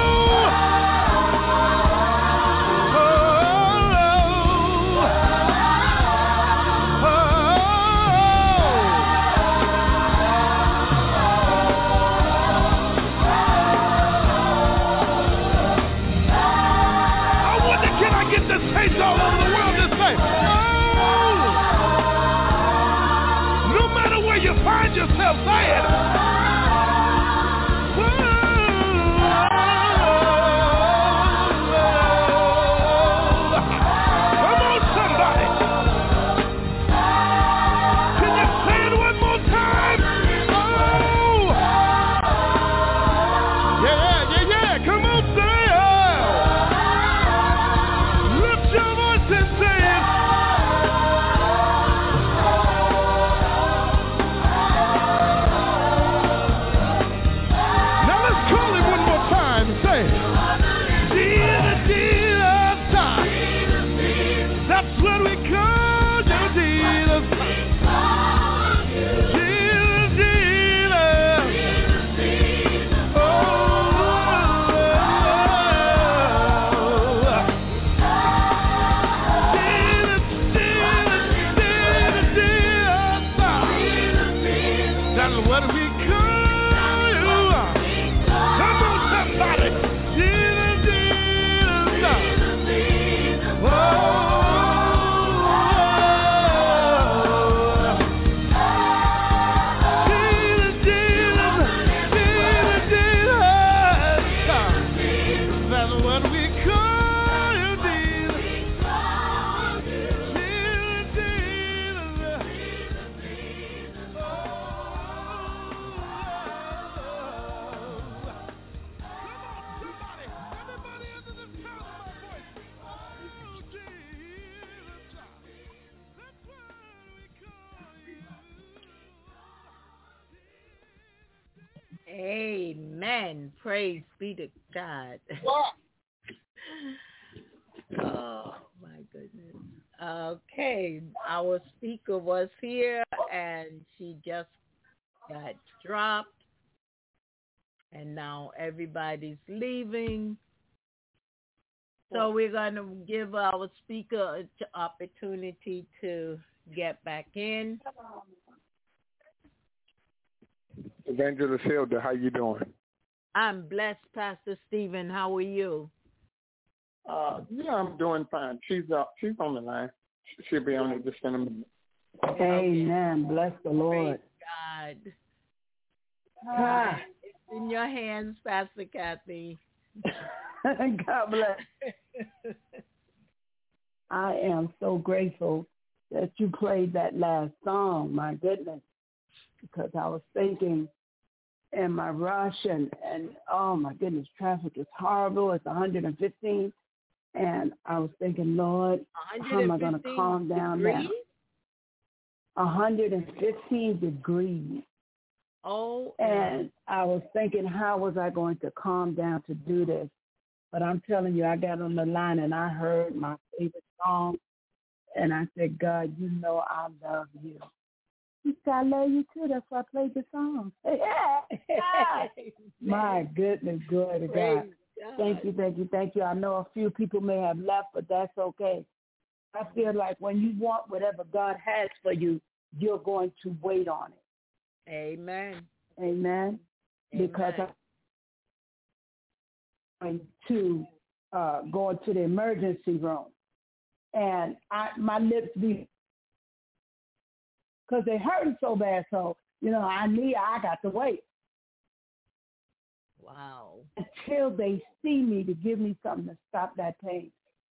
I wonder, can I get the saints all over the world to say, oh, no matter where you find yourself, say it. Come on, somebody. Can you say it one more time? Oh, yeah. Come on, say it. Lift your voice and say it. Now let's call him one more time and say, Jesus, Jesus. That's what we call you, Jesus. Jesus, Jesus. Oh, Jesus. That's what we call you. Come on, somebody. Jesus, Jesus. Oh, Jesus, Jesus. That's what we call you, Jesus. Amen. Praise be to God. Oh, my goodness. Okay, our speaker was here and she just got dropped. And now everybody's leaving. So we're going to give our speaker an opportunity to get back in. Evangelist Hilda, how you doing? I'm blessed, Pastor Stephen. How are you? Yeah, I'm doing fine. She's on the line. She'll be on it just in a minute. Amen. Bless the Lord. Praise God. It's in your hands, Pastor Kathy. God bless. I am so grateful that you played that last song, my goodness, because I was thinking in my rush and oh my goodness, traffic is horrible. It's 115. And I was thinking, Lord, how am I going to calm down now? 115 degrees. Oh. And I was thinking, how was I going to calm down to do this? But I'm telling you, I got on the line and I heard my favorite song. And I said, God, you know I love you. He said, I love you too. That's why I played the song. My goodness, glory to God. Thank you, thank you, thank you. I know a few people may have left, but that's okay. I feel like when you want whatever God has for you, you're going to wait on it. Amen. Amen. Because I'm going to the emergency room. And my lips be, because they hurt so bad. So, I got to wait. Wow. Until they see me to give me something to stop that pain.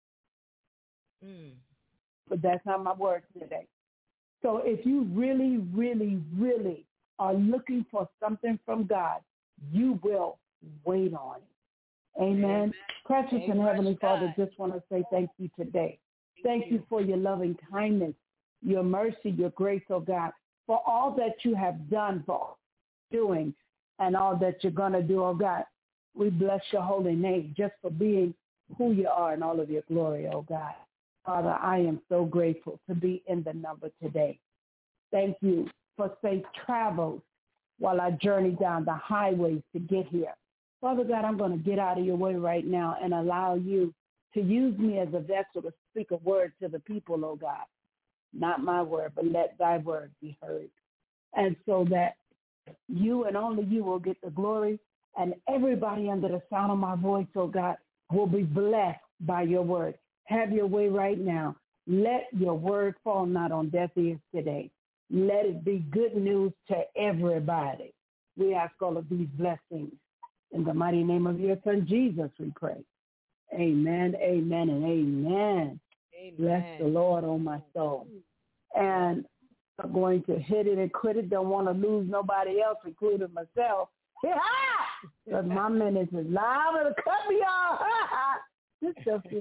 But that's not my word today. So if you really, really, really are looking for something from God, you will wait on it. Amen. Precious and Heavenly Father, just want to say thank you today. Thank you for your loving kindness, your mercy, your grace, oh God, for all that you have done, for doing, and all that you're going to do, oh God. We bless your holy name just for being who you are in all of your glory, oh God. Father, I am so grateful to be in the number today. Thank you for safe travels while I journey down the highways to get here. Father God, I'm going to get out of your way right now and allow you to use me as a vessel to speak a word to the people, oh God. Not my word, but let thy word be heard. And so that you and only you will get the glory, and everybody under the sound of my voice, oh God, will be blessed by your word. Have your way right now. Let your word fall not on deaf ears today. Let it be good news to everybody. We ask all of these blessings. In the mighty name of your son, Jesus, we pray. Amen, amen, and amen. Amen. Bless the Lord, oh my soul. And I'm going to hit it and quit it. Don't want to lose nobody else, including myself. Because my minutes is liable to cut me off. Just joking.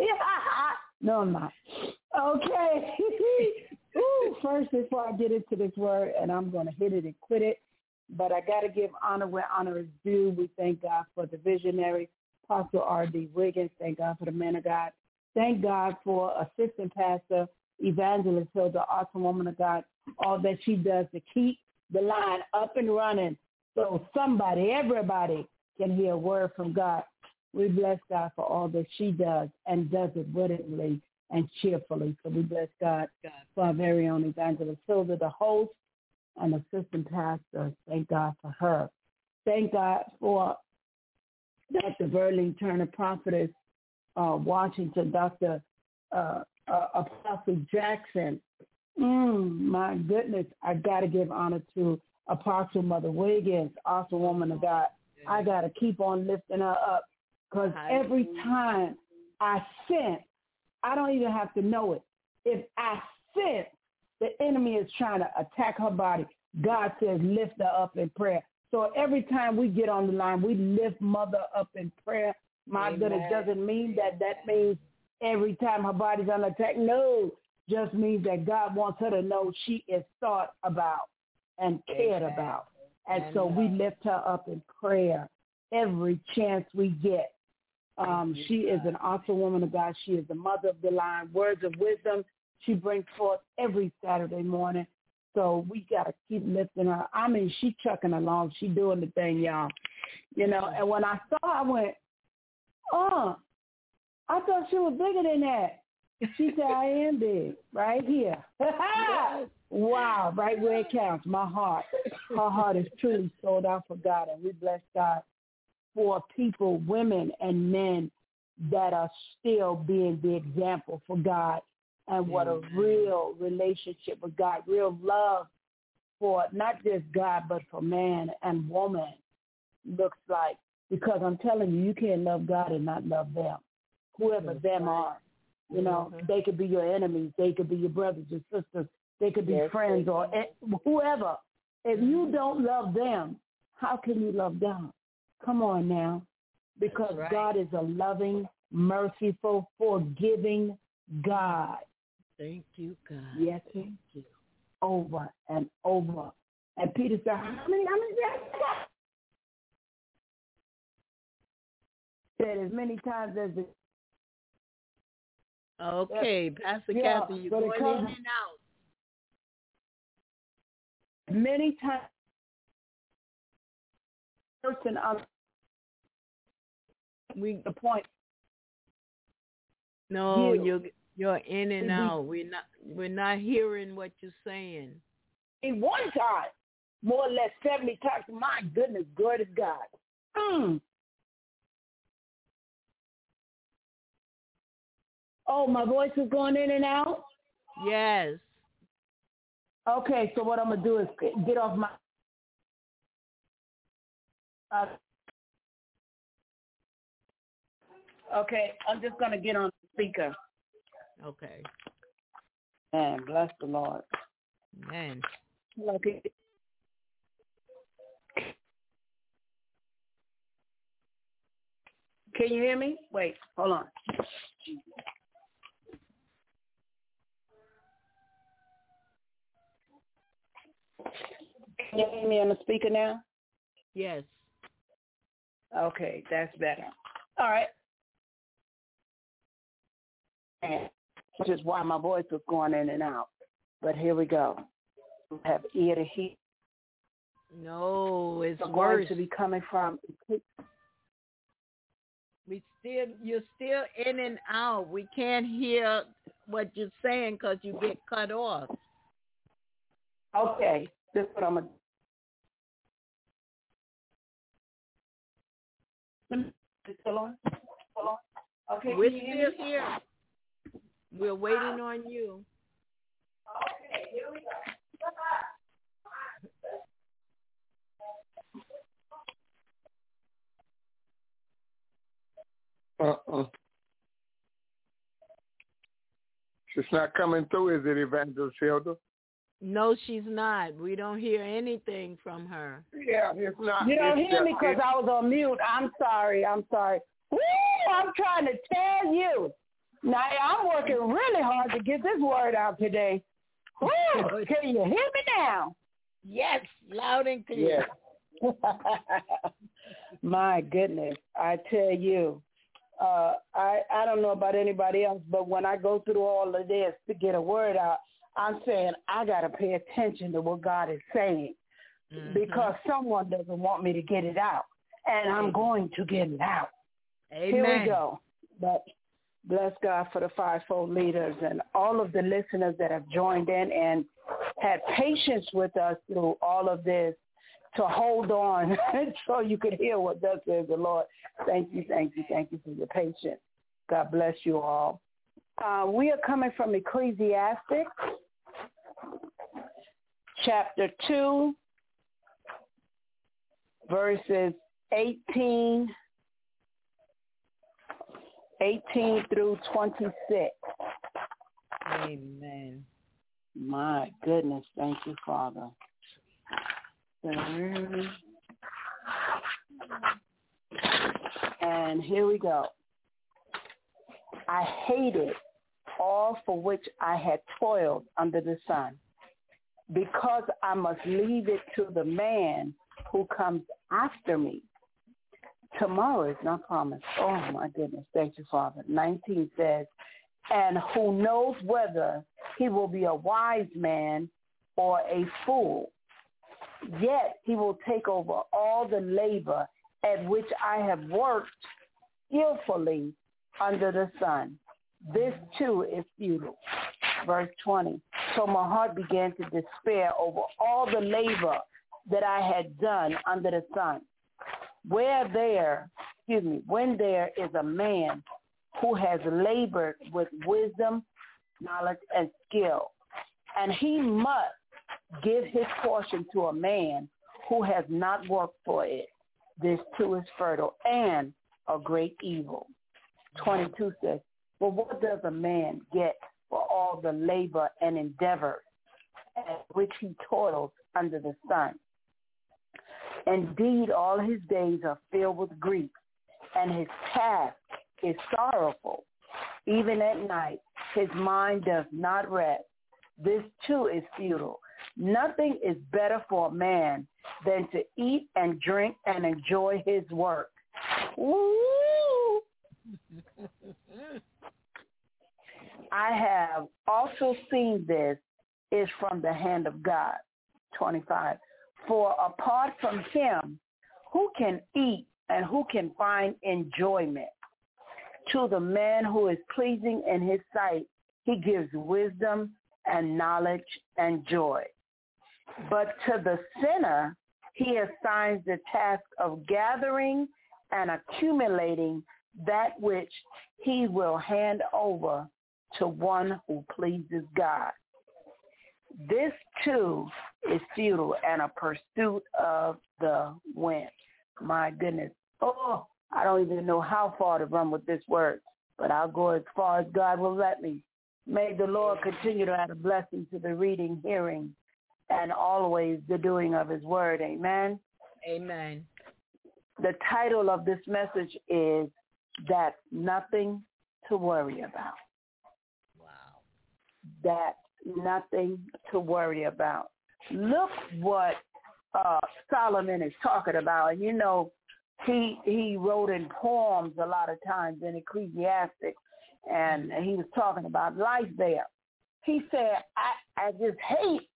No, I'm not. Okay. First, before I get into this word, and I'm going to hit it and quit it, but I got to give honor where honor is due. We thank God for the visionary, Apostle R.D. Wiggins. Thank God for the man of God. Thank God for Assistant Pastor Evangelist Hilda, awesome woman of God, all that she does to keep the line up and running so somebody, everybody can hear a word from God. We bless God for all that she does and does it willingly and cheerfully. So we bless God for our very own Evangelist Hilda, the host and assistant pastor. Thank God for her. Thank God for Dr. Verlene Turner, prophetess, Washington, Dr. Apostle Jackson. My goodness, I got to give honor to Apostle Mother Wiggins, awesome woman of God. I got to keep on lifting her up because every time I sense, I don't even have to know it. If I sense the enemy is trying to attack her body, God says lift her up in prayer. So every time we get on the line, we lift Mother up in prayer. My goodness, doesn't mean that means every time her body's under attack. No, just means that God wants her to know she is thought about and cared about. And so we lift her up in prayer every chance we get. She is an awesome woman of God. She is the mother of the line. Words of wisdom she brings forth every Saturday morning. So we got to keep lifting her. I mean, she trucking along. She doing the thing, y'all. And when I saw her, I went, I thought she was bigger than that. She said, I am big, right here. Wow, right where it counts, my heart. Her heart is truly sold out for God, and we bless God for people, women and men that are still being the example for God and what a real relationship with God, real love for not just God, but for man and woman looks like. Because I'm telling you, you can't love God and not love them, whoever them are. They could be your enemies. They could be your brothers, your sisters. They could be friends or whoever. If you don't love them, how can you love God? Come on now. Because God is a loving, merciful, forgiving God. Thank you, God. Yes, thank you. Over and over. And Peter said, how many Said as many times as the Okay, Pastor Kathy, you're going in and out. Many times, person the point. No, you're in and out. We're not hearing what you're saying. In one time, more or less 70 times. My goodness, glory to God. Oh, my voice is going in and out? Yes. Okay, so what I'm going to do is get off my... okay, I'm just going to get on the speaker. Okay. Man, bless the Lord. Man. Okay. Can you hear me? Wait, hold on. Can you hear me on the speaker now? Yes. Okay, that's better. All right. Which is why my voice was going in and out. But here we go. We have ear to hear. No, it's going to be coming from. You're still in and out. We can't hear what you're saying because you get cut off. Okay, this is what I'm gonna. Still on? Okay, we're still here. We're waiting on you. Okay, here we go. She's not coming through, is it, Evangelist Hilda? No, she's not. We don't hear anything from her. Yeah, it's not. You don't hear me because I was on mute. I'm sorry. Woo, I'm trying to tell you. Now, I'm working really hard to get this word out today. Woo, can you hear me now? Yes, loud and clear. Yes. My goodness, I tell you. I don't know about anybody else, but when I go through all of this to get a word out, I'm saying I got to pay attention to what God is saying because someone doesn't want me to get it out, and I'm going to get it out. Amen. Here we go. But bless God for the fivefold leaders and all of the listeners that have joined in and had patience with us through all of this to hold on so you could hear what thus says the Lord. Thank you for your patience. God bless you all. We are coming from Ecclesiastes, chapter 2, verses 18 through 26. Amen. My goodness, thank you, Father. And here we go. I hated all for which I had toiled under the sun, because I must leave it to the man who comes after me. Tomorrow is not promised. Oh, my goodness. Thank you, Father. 19 says, and who knows whether he will be a wise man or a fool. Yet he will take over all the labor at which I have worked skillfully under the sun. This too is futile. Verse 20. So my heart began to despair over all the labor that I had done under the sun. When there is a man who has labored with wisdom, knowledge, and skill, and he must give his portion to a man who has not worked for it. This too is fertile and a great evil. 22 says, well, what does a man get for all the labor and endeavor at which he toils under the sun? Indeed, all his days are filled with grief, and his task is sorrowful. Even at night, his mind does not rest. This too is futile. Nothing is better for a man than to eat and drink and enjoy his work. Ooh, I have also seen this is from the hand of God. 25. For apart from him, who can eat and who can find enjoyment? To the man who is pleasing in his sight, he gives wisdom and knowledge and joy. But to the sinner, he assigns the task of gathering and accumulating that which he will hand over to one who pleases God. This too is futile and a pursuit of the wind. My goodness. Oh, I don't even know how far to run with this word, but I'll go as far as God will let me. May the Lord continue to add a blessing to the reading, hearing, and always the doing of his word. Amen. Amen. The title of this message is That's Nothing to Worry About. Wow. That's nothing to worry about. Look what Solomon is talking about. And you know, he wrote in poems a lot of times in Ecclesiastes, and he was talking about life there. He said, I just hate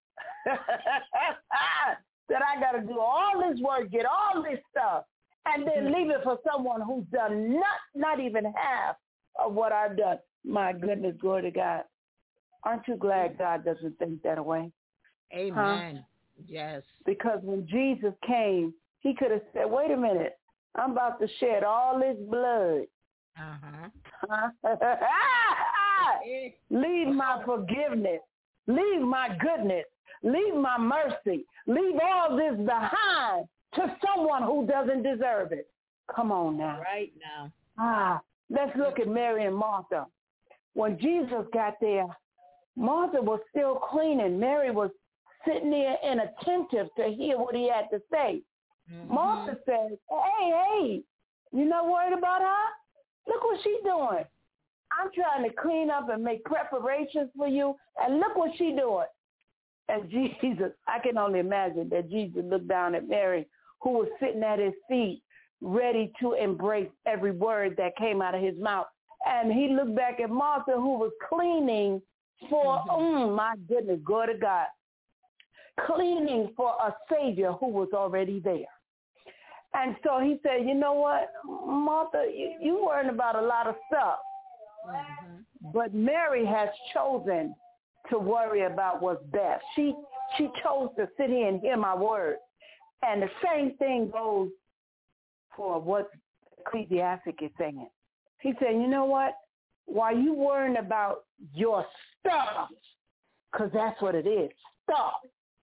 that I got to do all this work, get all this stuff, and then leave it for someone who's done not even half of what I've done. My goodness, glory to God. Aren't you glad God doesn't think that way? Amen. Huh? Yes. Because when Jesus came, he could have said, wait a minute, I'm about to shed all this blood. Leave my forgiveness. Leave my goodness. Leave my mercy. Leave all this behind to someone who doesn't deserve it. Come on now. Right now. Let's look at Mary and Martha. When Jesus got there, Martha was still cleaning. Mary was sitting there inattentive to hear what he had to say. Mm-hmm. Martha says, hey, you not worried about her? Look what she's doing. I'm trying to clean up and make preparations for you, and look what she's doing. And Jesus, I can only imagine that Jesus looked down at Mary, who was sitting at his feet, ready to embrace every word that came out of his mouth. And he looked back at Martha, who was cleaning for, my goodness, glory to God, cleaning for a Savior who was already there. And so he said, you know what, Martha, you worrying about a lot of stuff. Mm-hmm. But Mary has chosen to worry about what's best. She chose to sit here and hear my word. And the same thing goes for what Ecclesiastes is saying. He said, you know what? While you worrying about your stuff, because that's what it is, stuff,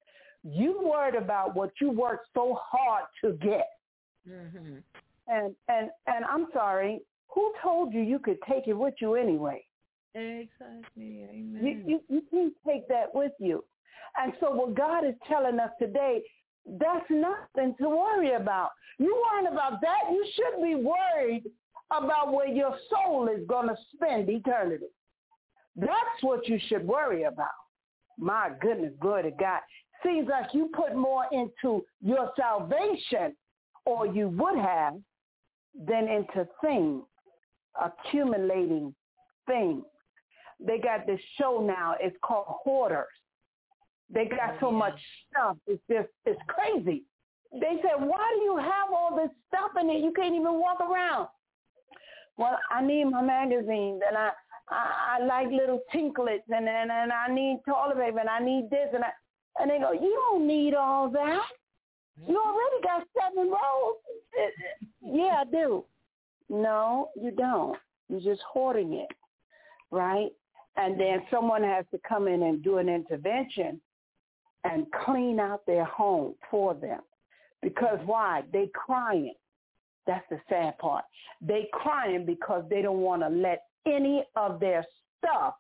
you worried about what you worked so hard to get. Mm-hmm. And I'm sorry, who told you could take it with you anyway? Exactly. Amen. You can't take that with you. And so what God is telling us today, that's nothing to worry about. You worrying about that, you should be worried about where your soul is going to spend eternity. That's what you should worry about. My goodness, glory to God. Seems like you put more into your salvation, or you would have, than into things, accumulating things. They got this show now, it's called Hoarders. They got so much stuff, it's crazy. They said, why do you have all this stuff in it? You can't even walk around. Well, I need my magazines, and I like little tinklets, and I need toilet paper, and I need this, and they go, you don't need all that. You already got 7 rows. Yeah, I do. No, you don't. You're just hoarding it, right? And then someone has to come in and do an intervention and clean out their home for them. Because why? They crying. That's the sad part. They crying because they don't want to let any of their stuff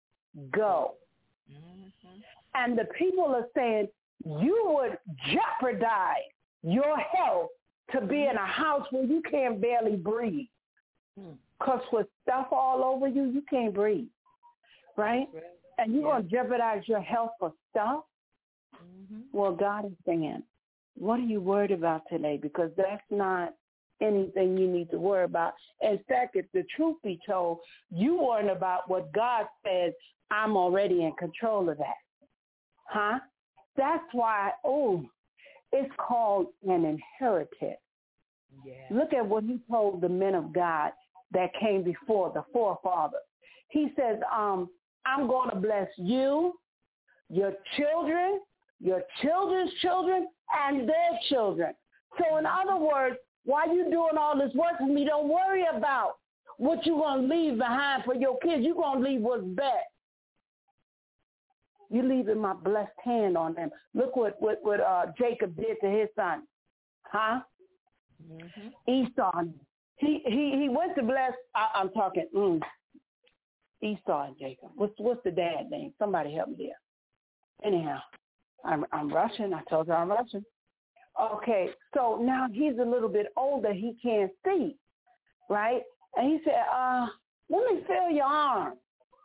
go. Mm-hmm. And the people are saying, you would jeopardize your health to be in a house where you can't barely breathe. Because with stuff all over you, you can't breathe, right? And you're going to jeopardize your health for stuff? Mm-hmm. Well, God is saying, what are you worried about today? Because that's not anything you need to worry about. In fact, if the truth be told, you worrying about what God says, I'm already in control of that. Huh? That's why, it's called an inheritance. Yeah. Look at what he told the men of God that came before, the forefathers. He says, I'm going to bless you, your children, your children's children, and their children. So in other words, while you're doing all this work for me, don't worry about what you're going to leave behind for your kids. You're going to leave what's best. You're leaving my blessed hand on them. Look what Jacob did to his son. Huh? Mm-hmm. Esau. He went to bless, I'm talking, Esau and Jacob. What's the dad name? Somebody help me there. Anyhow, I'm Russian. I told you I'm Russian. Okay, so now he's a little bit older. He can't see, right? And he said, let me feel your arm.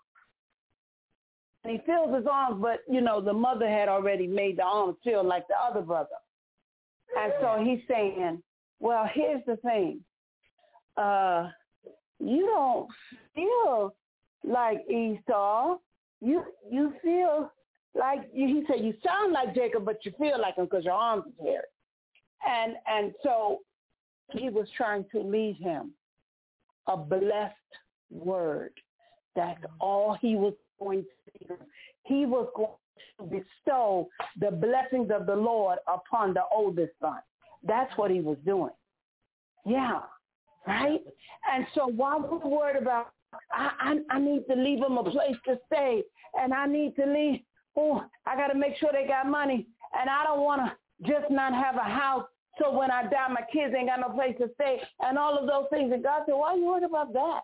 And he feels his arms, but, the mother had already made the arms feel like the other brother. And so he's saying, well, here's the thing. You don't feel like Esau. You feel like, he said, you sound like Jacob, but you feel like him because your arms are hairy. And so he was trying to lead him a blessed word. That's all he was going to do. He was going to bestow the blessings of the Lord upon the oldest son. That's what he was doing. Yeah, right? And so while we're worried about, I need to leave them a place to stay, and I need to leave, I got to make sure they got money, and I don't want to just not have a house, so when I die, my kids ain't got no place to stay, and all of those things. And God said, why are you worried about that?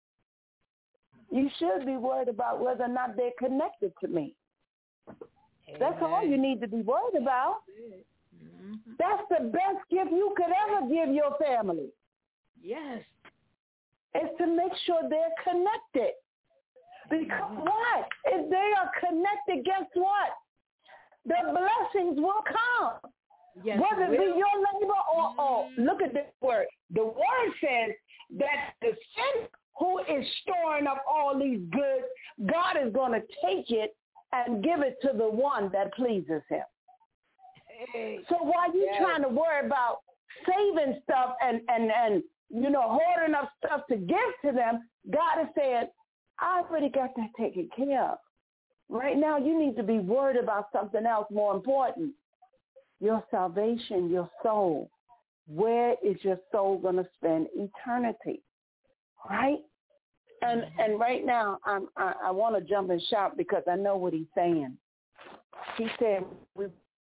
You should be worried about whether or not they're connected to me. Amen. That's all you need to be worried about. Mm-hmm. That's the best gift you could ever give your family. Yes. Is to make sure they're connected. Because what? If they are connected, guess what? The blessings will come. Yes, whether it be your labor or look at this word. The word says that the sinner who is storing up all these goods, God is going to take it and give it to the one that pleases him. Hey, so while you're trying to worry about saving stuff and hoarding up stuff to give to them, God is saying, I already got that taken care of. Right now, you need to be worried about something else more important. Your salvation, your soul. Where is your soul going to spend eternity? Right? And right now, I want to jump and shout because I know what he's saying. He said, we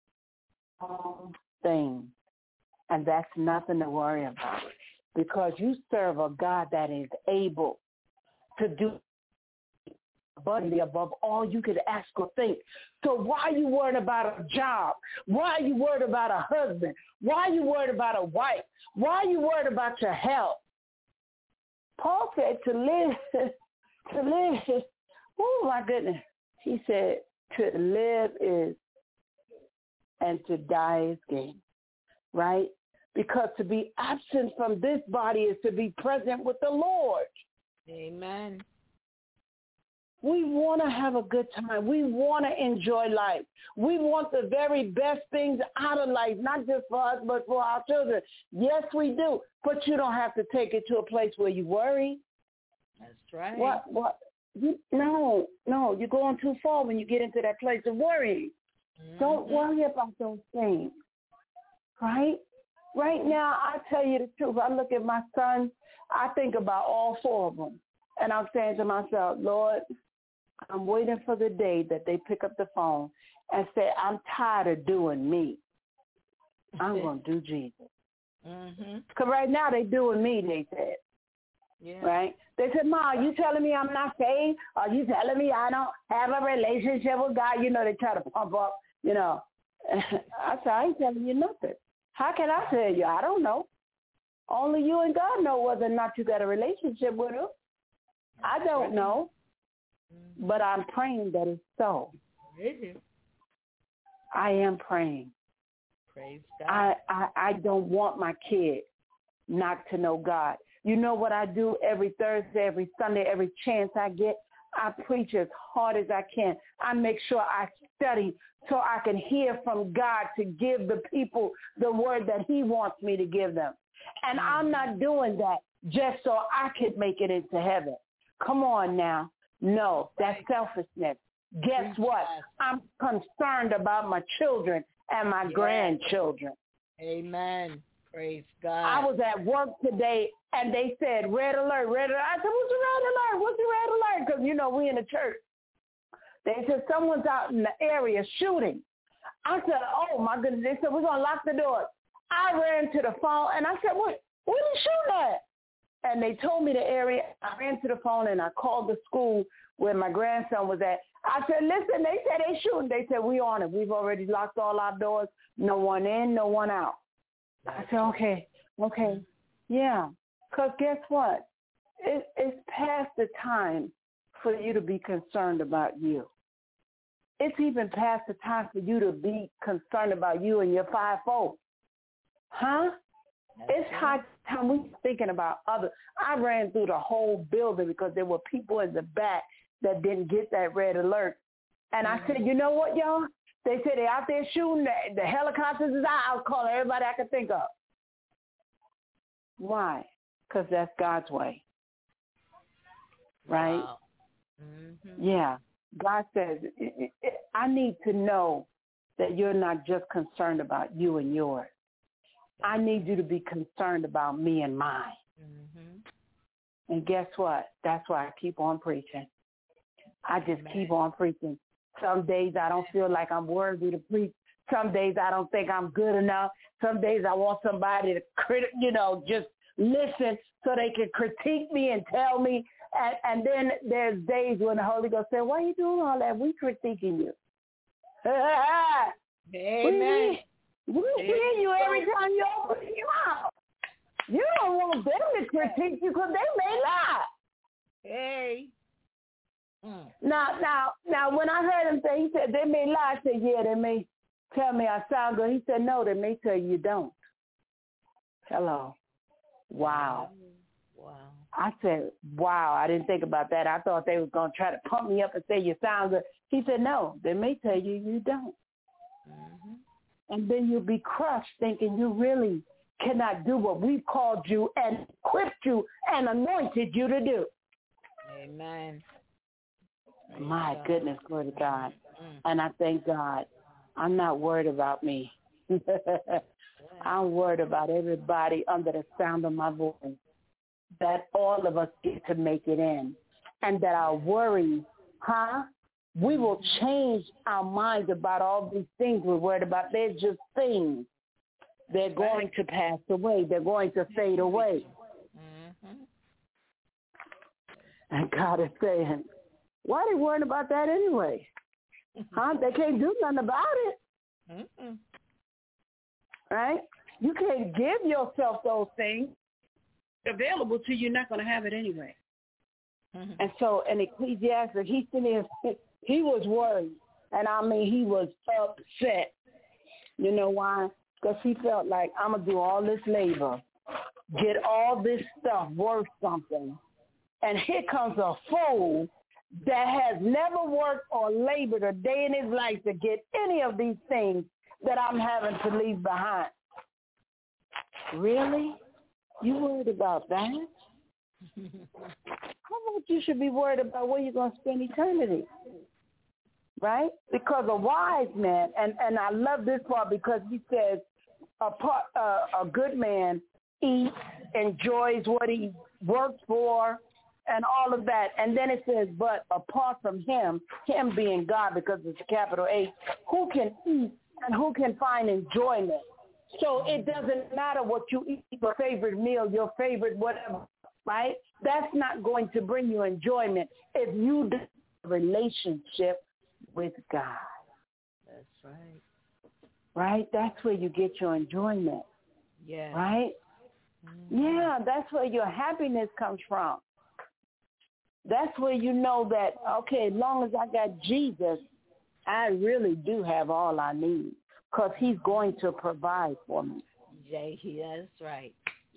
all things, and that's nothing to worry about because you serve a God that is able to do abundantly above all you could ask or think. So why are you worried about a job? Why are you worried about a husband? Why are you worried about a wife? Why are you worried about your health? Paul said to live, oh my goodness. He said to live is and to die is gain, right? Because to be absent from this body is to be present with the Lord. Amen. We want to have a good time. We want to enjoy life. We want the very best things out of life, not just for us, but for our children. Yes, we do. But you don't have to take it to a place where you worry. That's right. What? No, you're going too far when you get into that place of worrying. Mm-hmm. Don't worry about those things, right? Right now, I tell you the truth. I look at my son. I think about all four of them. And I'm saying to myself, Lord, I'm waiting for the day that they pick up the phone and say, I'm tired of doing me. I'm going to do Jesus. Because right now they're doing me, they said. Yeah. Right? They said, Ma, are you telling me I'm not saved? Are you telling me I don't have a relationship with God? They try to pump up, I said, I ain't telling you nothing. How can I tell you? I don't know. Only you and God know whether or not you got a relationship with him. I don't know, but I'm praying that it's so. I am praying. Praise God. I don't want my kid not to know God. You know what I do every Thursday, every Sunday, every chance I get? I preach as hard as I can. I make sure I study so I can hear from God to give the people the word that he wants me to give them. And I'm not doing that just so I could make it into heaven. Come on now. No, that's selfishness. Guess what? I'm concerned about my children and my grandchildren. Amen. Praise God. I was at work today, and they said, red alert, red alert. I said, what's the red alert? What's the red alert? Because, you know, we in the church. They said, someone's out in the area shooting. I said, oh, my goodness. They said, we're going to lock the doors. I ran to the phone, and I said, what are you shooting at? And they told me the area. I ran to the phone, and I called the school where my grandson was at. I said, listen, they said they shooting. They said, we on it. We've already locked all our doors. No one in, no one out. I said, okay. Yeah, because guess what? It's past the time for you to be concerned about you. It's even past the time for you to be concerned about you and your fivefold. Huh? It's high time we thinking about others. I ran through the whole building because there were people in the back that didn't get that red alert. And I said, you know what, y'all? They said they're out there shooting. The helicopters is out. I was calling everybody I could think of. Why? Because that's God's way. Right? Wow. Mm-hmm. Yeah. God says, I need to know that you're not just concerned about you and yours. I need you to be concerned about me and mine. Mm-hmm. And guess what? That's why I keep on preaching. I just keep on preaching. Some days I don't feel like I'm worthy to preach. Some days I don't think I'm good enough. Some days I want somebody to, just listen so they can critique me and tell me. And then there's days when the Holy Ghost said, why are you doing all that? We critiquing you. Amen. We hear you every time you open your mouth. You don't want them to critique you because they may lie. Hey. Now, when I heard him say, he said, they may lie. I said, yeah, they may tell me I sound good. He said, no, they may tell you don't. Hello. Wow. I said, wow, I didn't think about that. I thought they was going to try to pump me up and say you sound good. He said, no, they may tell you you don't. Mm-hmm. And then you'll be crushed thinking you really cannot do what we've called you and equipped you and anointed you to do. Amen. My goodness, glory to God. And I thank God. I'm not worried about me. I'm worried about everybody under the sound of my voice, that all of us get to make it in, and that our worries, we will change our minds about all these things we're worried about. They're just things. They're going to pass away. They're going to fade away. Mm-hmm. And God is saying, why are they worrying about that anyway? They can't do nothing about it. Mm-mm. Right? You can't give yourself those things available to you. You're not going to have it anyway. Mm-hmm. And so in Ecclesiastes, he was worried. And I mean, he was upset. You know why? Because he felt like, I'm going to do all this labor, get all this stuff worth something. And here comes a fool that has never worked or labored a day in his life to get any of these things that I'm having to leave behind. Really? You worried about that? How about you should be worried about where you're going to spend eternity? Right? Because a wise man, and I love this part because he says a good man eats, enjoys what he works for, and all of that. And then it says, but apart from him being God, because it's a capital H, who can eat and who can find enjoyment? So it doesn't matter what you eat, your favorite meal, your favorite whatever, right? That's not going to bring you enjoyment if you do a relationship with God. That's right. Right? That's where you get your enjoyment. Yeah. Right? Mm-hmm. Yeah, that's where your happiness comes from. That's where you know that, okay, as long as I got Jesus, I really do have all I need because he's going to provide for me. Yeah, that's right. Yes.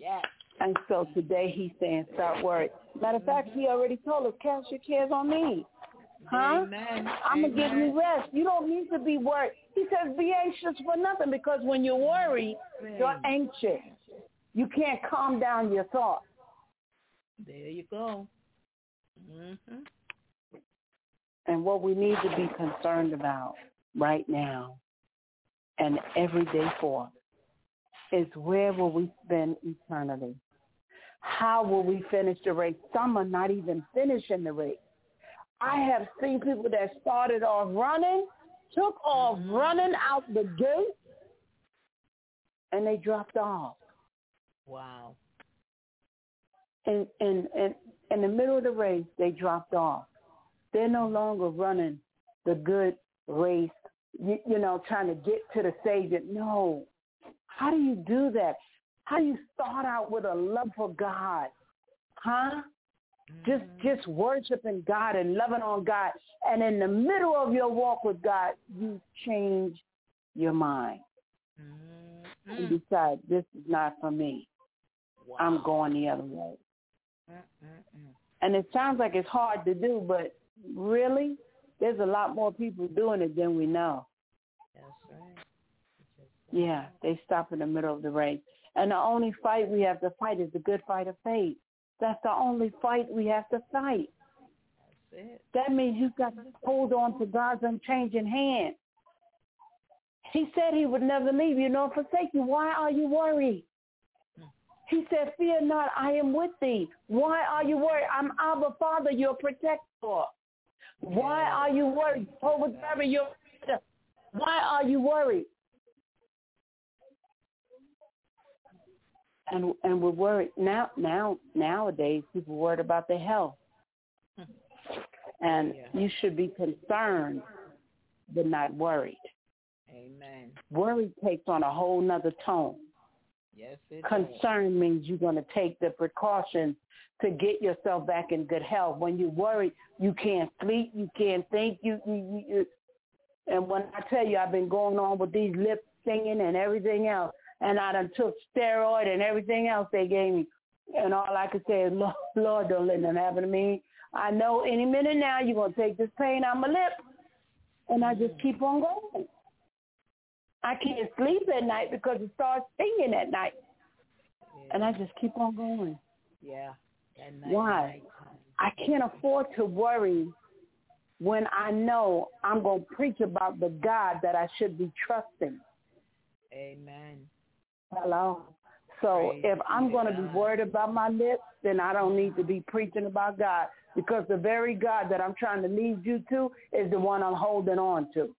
And so today he's saying, stop worrying. Matter of fact, he already told us, cast your cares on me. Huh? Amen. I'm going to give you rest. You don't need to be worried. He says, be anxious for nothing, because when you're worried, you're anxious. You can't calm down your thoughts. There you go. Mm-hmm. And what we need to be concerned about right now and every day for is, where will we spend eternity? How will we finish the race? Some are not even finishing the race. I have seen people that started off running, took off running out the gate, and they dropped off. Wow. In the middle of the race, they dropped off. They're no longer running the good race, trying to get to the Savior. No. How do you do that? How do you start out with a love for God? Huh? Just worshiping God and loving on God. And in the middle of your walk with God, you change your mind. And decide, this is not for me. Wow. I'm going the other way. And it sounds like it's hard to do, but really, there's a lot more people doing it than we know. That's right. Yeah, they stop in the middle of the race. And the only fight we have to fight is the good fight of faith. That's the only fight we have to fight. That's it. That means you've got to hold on to God's unchanging hand. He said he would never leave you nor forsake you. Why are you worried? He said, fear not, I am with thee. Why are you worried? I'm Abba Father, your protector. Why are you worried? Jehovah Jireh, your protector. Why are you worried? And we're worried. Nowadays, people are worried about their health. And you should be concerned, but not worried. Amen. Worry takes on a whole nother tone. Yes, it Concern means you're going to take the precautions to get yourself back in good health. When you're worried, you can't sleep, you can't think. You. And when I tell you, I've been going on with these lip singing and everything else, and I done took steroid and everything else they gave me, and all I could say is, Lord, don't let nothing happen to me. I know any minute now you're going to take this pain out my lip, and I just keep on going. I can't sleep at night because it starts stinging at night. Yeah. And I just keep on going. Yeah. Why? I can't afford to worry when I know I'm going to preach about the God that I should be trusting. Amen. Hello? So if I'm going to be worried about my lips, then I don't need to be preaching about God, because the very God that I'm trying to lead you to is the one I'm holding on to.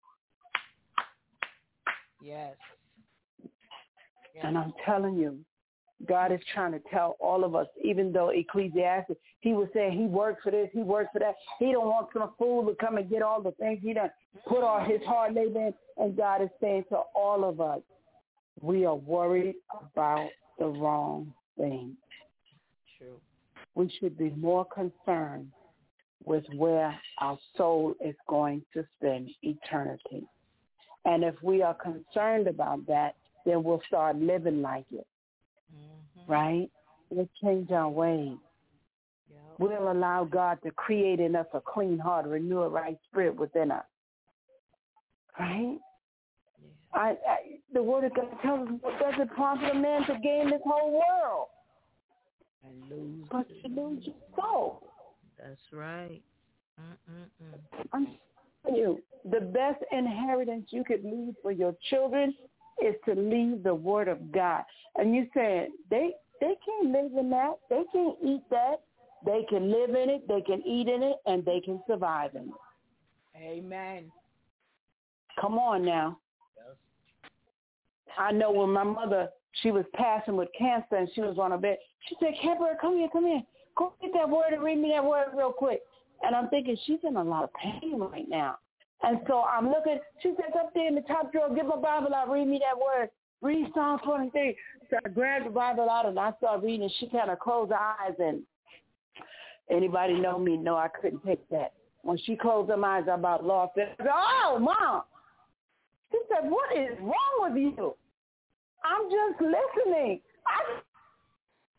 Yes. And I'm telling you, God is trying to tell all of us, even though Ecclesiastes, he was saying he works for this, he works for that. He don't want some fool to come and get all the things he done put all his hard labor in. And God is saying to all of us, we are worried about the wrong thing. True. We should be more concerned with where our soul is going to spend eternity. And if we are concerned about that, then we'll start living like it, right? We'll change our ways. Yep. We'll allow God to create in us a clean heart, renew a right spirit within us, right? Yeah. The Word of God tells us, what does it profit a man to gain this whole world? And lose but to lose your soul. That's right. I'm telling you, the best inheritance you could leave for your children is to leave the Word of God. And you said they can't live in that. They can't eat that. They can live in it. They can eat in it, and they can survive in it. Amen. Come on now. Yes. I know when my mother, she was passing with cancer, and she was on her bed. She said, Kimber, come here. Go get that word and read me that word real quick. And I'm thinking, she's in a lot of pain right now. And so I'm looking, she says, up there in the top drawer, get my Bible out, read me that word. Read Psalm 23. So I grabbed the Bible out and I started reading. She kind of closed her eyes, and anybody know me know I couldn't take that. When she closed her eyes, I about lost it. I said, oh, Mom. She said, what is wrong with you? I'm just listening.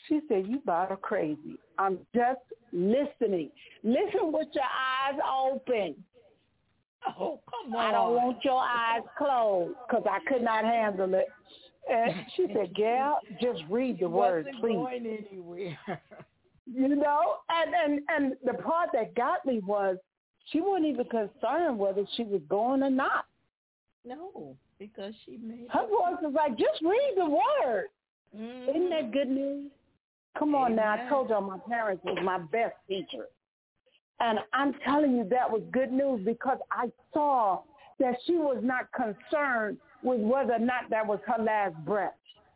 She said, you about her crazy. I'm just listening. Listen with your eyes open. Oh, come on. I don't want your eyes closed because I could not handle it. And she said, Gal, just read the word, please. Wasn't going anywhere. You know, and the part that got me was she wasn't even concerned whether she was going or not. No, because she made her voice was like, just read the word. Mm-hmm. Isn't that good news? Come on now. I told y'all my parents was my best teacher. And I'm telling you that was good news because I saw that she was not concerned with whether or not that was her last breath.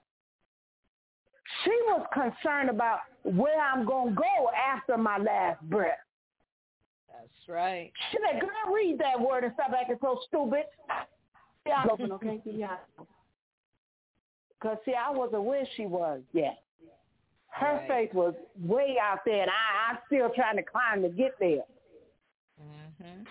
She was concerned about where I'm going to go after my last breath. That's right. She said, girl, read that word and stop acting so stupid. Yeah, open, okay? Yeah. Because, see, I wasn't where she was yet. Her faith was way out there, and I'm still trying to climb to get there. Mm-hmm.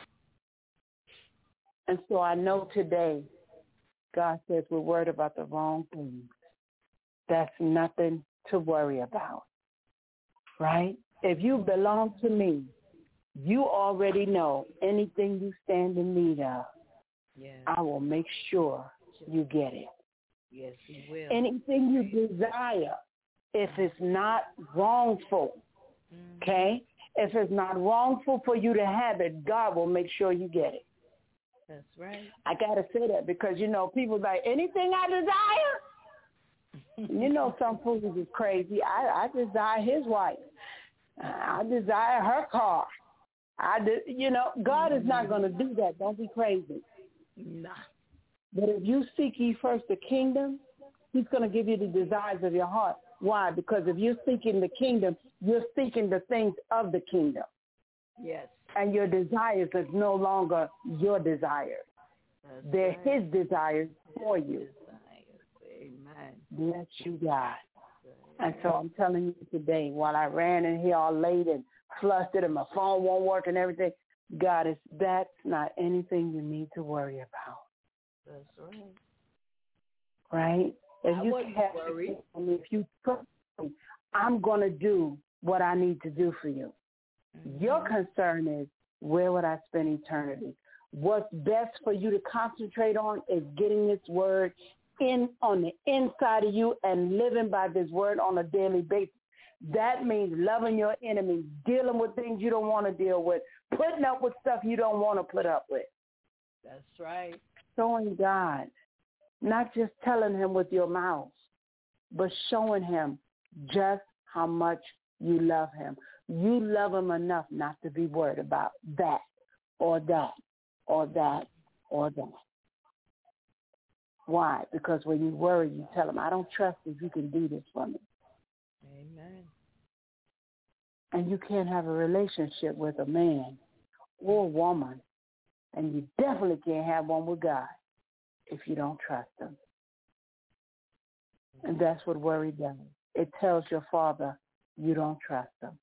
And so I know today, God says we're worried about the wrong things. That's nothing to worry about, right? If you belong to me, you already know anything you stand in need of, I will make sure you get it. Yes, he will. Anything you desire, if it's not wrongful, okay? If it's not wrongful for you to have it, God will make sure you get it. That's right. I got to say that because, you know, people like, anything I desire? You know, some fools is crazy. I desire his wife. I desire her car. You know, God is not going to do that. Don't be crazy. Nah. But if you seek ye first the kingdom, he's going to give you the desires of your heart. Why? Because if you're seeking the kingdom, you're seeking the things of the kingdom. Yes. And your desires is no longer your desires. They're his desires for you. Amen. Bless you, God. And so I'm telling you today, while I ran in here all late and flustered and my phone won't work and everything, God, that's not anything you need to worry about. That's right. Right? If you can't worry. If you trust me, I'm going to do what I need to do for you. Mm-hmm. Your concern is, where would I spend eternity? What's best for you to concentrate on is getting this word on the inside of you and living by this word on a daily basis. That means loving your enemies, dealing with things you don't want to deal with, putting up with stuff you don't want to put up with. That's right. Showing God, not just telling him with your mouth, but showing him just how much you love him. You love him enough not to be worried about that or that or that or that. Why? Because when you worry, you tell him, I don't trust if you can do this for me. Amen. And you can't have a relationship with a man or a woman, and you definitely can't have one with God if you don't trust him. And that's what worry does. It tells your Father you don't trust him.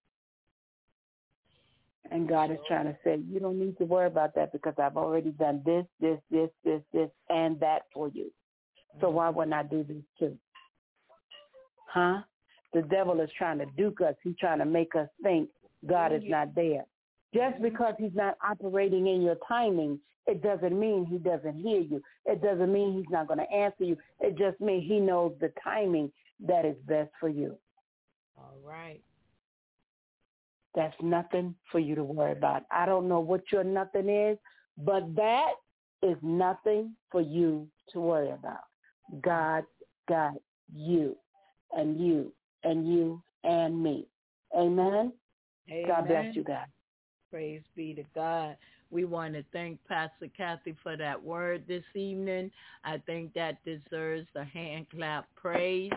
And God is trying to say, you don't need to worry about that because I've already done this, and that for you. So why wouldn't I do this too? Huh? The devil is trying to duke us. He's trying to make us think God is not there. Just because he's not operating in your timing, it doesn't mean he doesn't hear you. It doesn't mean he's not going to answer you. It just means he knows the timing that is best for you. All right. That's nothing for you to worry about. I don't know what your nothing is, but that is nothing for you to worry about. God got you and you and you and me. Amen? Amen. God bless you, guys. Praise be to God. We want to thank Pastor Kathy for that word this evening. I think that deserves a hand clap praise.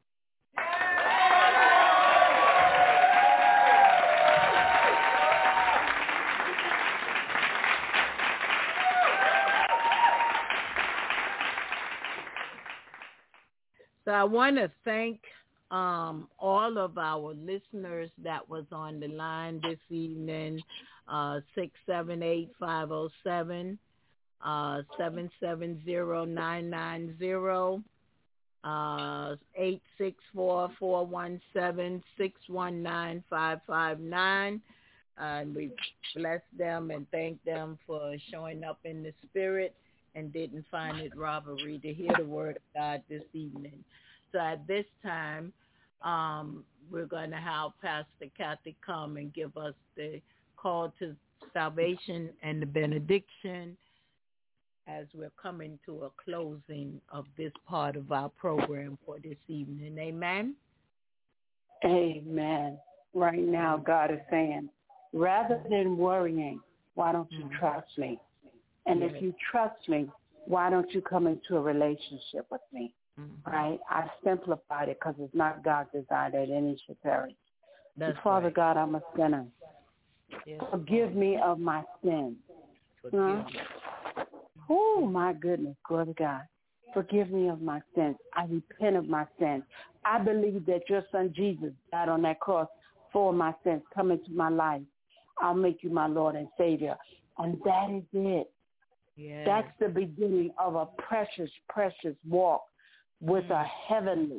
So I want to thank all of our listeners that was on the line this evening, 678-507, 770-990. 864-417-619-559. And we bless them and thank them for showing up in the spirit and didn't find it robbery to hear the word of God this evening. So at this time, we're going to have Pastor Kathy come and give us the call to salvation and the benediction as we're coming to a closing of this part of our program for this evening. Amen? Amen. Right now, God is saying, rather than worrying, why don't you trust me? And if you trust me, why don't you come into a relationship with me? Right? I simplified it because it's not God's desire that any should perish. Father right. God, I'm a sinner. Yes. Forgive me of my sins. Oh, my goodness, glory to God. Forgive me of my sins. I repent of my sins. I believe that your son Jesus died on that cross for my sins. Come into my life. I'll make you my Lord and Savior. And that is it. Yes. That's the beginning of a precious, precious walk with a heavenly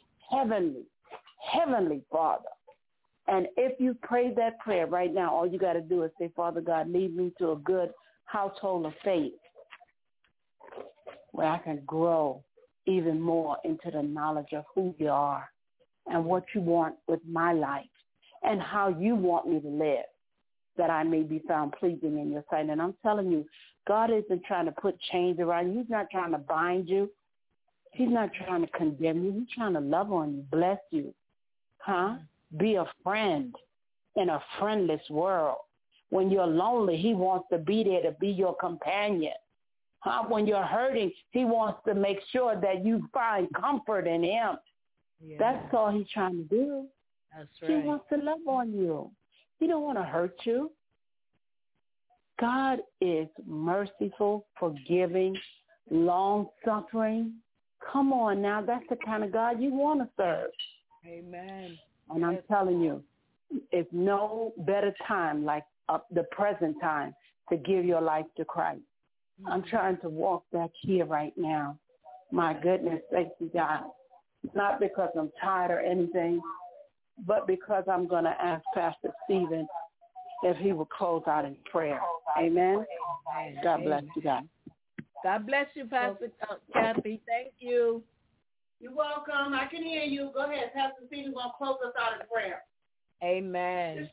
Father. And if you pray that prayer right now, all you got to do is say, Father God, lead me to a good household of faith where I can grow even more into the knowledge of who you are and what you want with my life and how you want me to live, that I may be found pleasing in your sight. And I'm telling you, God isn't trying to put chains around you. He's not trying to bind you. He's not trying to condemn you. He's trying to love on you, bless you, be a friend in a friendless world. When you're lonely, he wants to be there to be your companion. When you're hurting, he wants to make sure that you find comfort in him. Yeah. That's all he's trying to do. That's right. He wants to love on you. He don't want to hurt you. God is merciful, forgiving, long-suffering. Come on now, that's the kind of God you want to serve. Amen. And I'm telling you, it's no better time like the present time to give your life to Christ. I'm trying to walk back here right now. My goodness, thank you, God. Not because I'm tired or anything, but because I'm going to ask Pastor Stephen if he will close out in prayer. Amen? God bless you, God. God bless you, Pastor Kathy. Thank you. You're welcome. I can hear you. Go ahead. Pastor Stephen's going to close us out in prayer. Amen.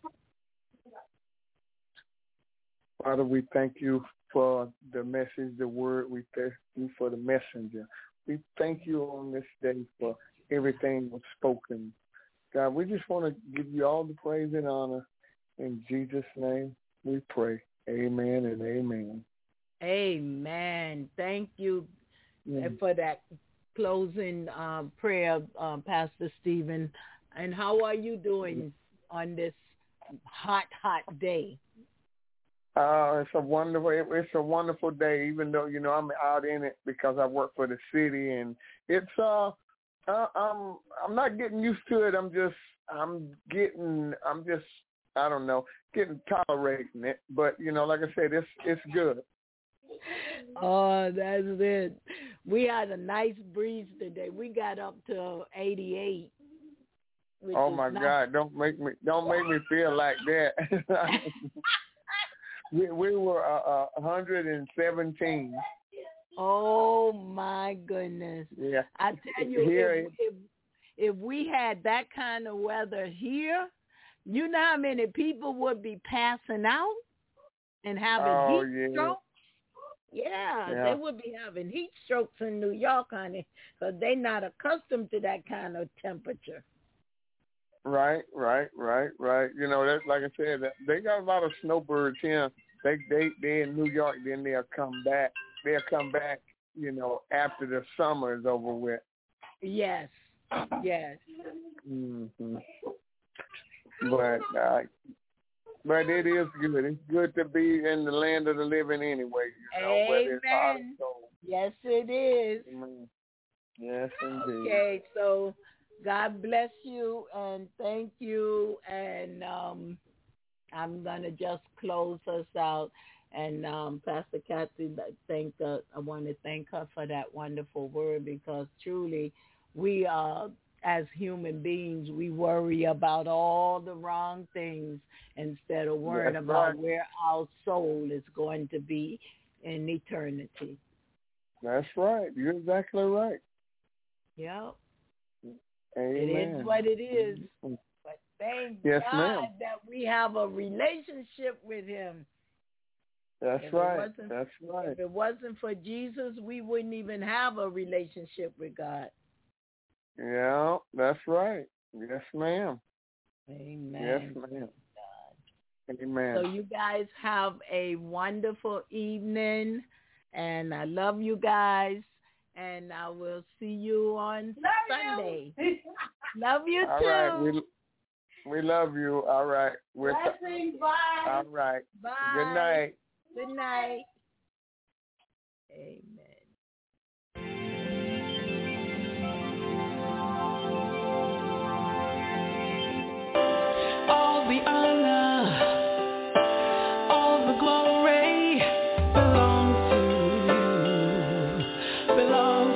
Father, we thank you for the message, the word. We thank you for the messenger. We thank you on this day for everything was spoken. God, we just want to give you all the praise and honor. In Jesus' name we pray. Amen and amen. Amen. Thank you for that closing prayer, Pastor Stephen. And how are you doing on this hot day? It's a wonderful day, even though, I'm out in it because I work for the city, and it's I'm not getting used to it. I'm getting tolerating it. But, like I said, it's good. Oh, that's it. We had a nice breeze today. We got up to 88. Oh my God! Don't make me feel like that. we were 117. Oh my goodness! Yeah, I tell you, if we had that kind of weather here, you know how many people would be passing out and having heat strokes? Yeah, they would be having heat strokes in New York, honey, because they're not accustomed to that kind of temperature. Right. That's like I said, they got a lot of snowbirds here. They in New York, then they'll come back. After the summer is over with. Yes. Mm-hmm. But it is good. It's good to be in the land of the living anyway. Amen. Yes, it is. Amen. Yes, indeed. Okay, so God bless you and thank you. And I'm going to just close us out. And Pastor Kathy, I want to thank her for that wonderful word, because truly we as human beings, we worry about all the wrong things instead of worrying about where our soul is going to be in eternity. That's right. You're exactly right. Yep. Amen. It is what it is. But thank God that we have a relationship with him. That's right. That's right. If it wasn't for Jesus, we wouldn't even have a relationship with God. Yeah, that's right. Yes, ma'am. Amen. Yes, ma'am. Amen. So you guys have a wonderful evening, and I love you guys, and I will see you on Sunday. Love you All too. Right. We love you. All right. Blessings. Bye. All right. Bye. Good night. Good night. Amen. All the honor, all the glory belongs to you, belongs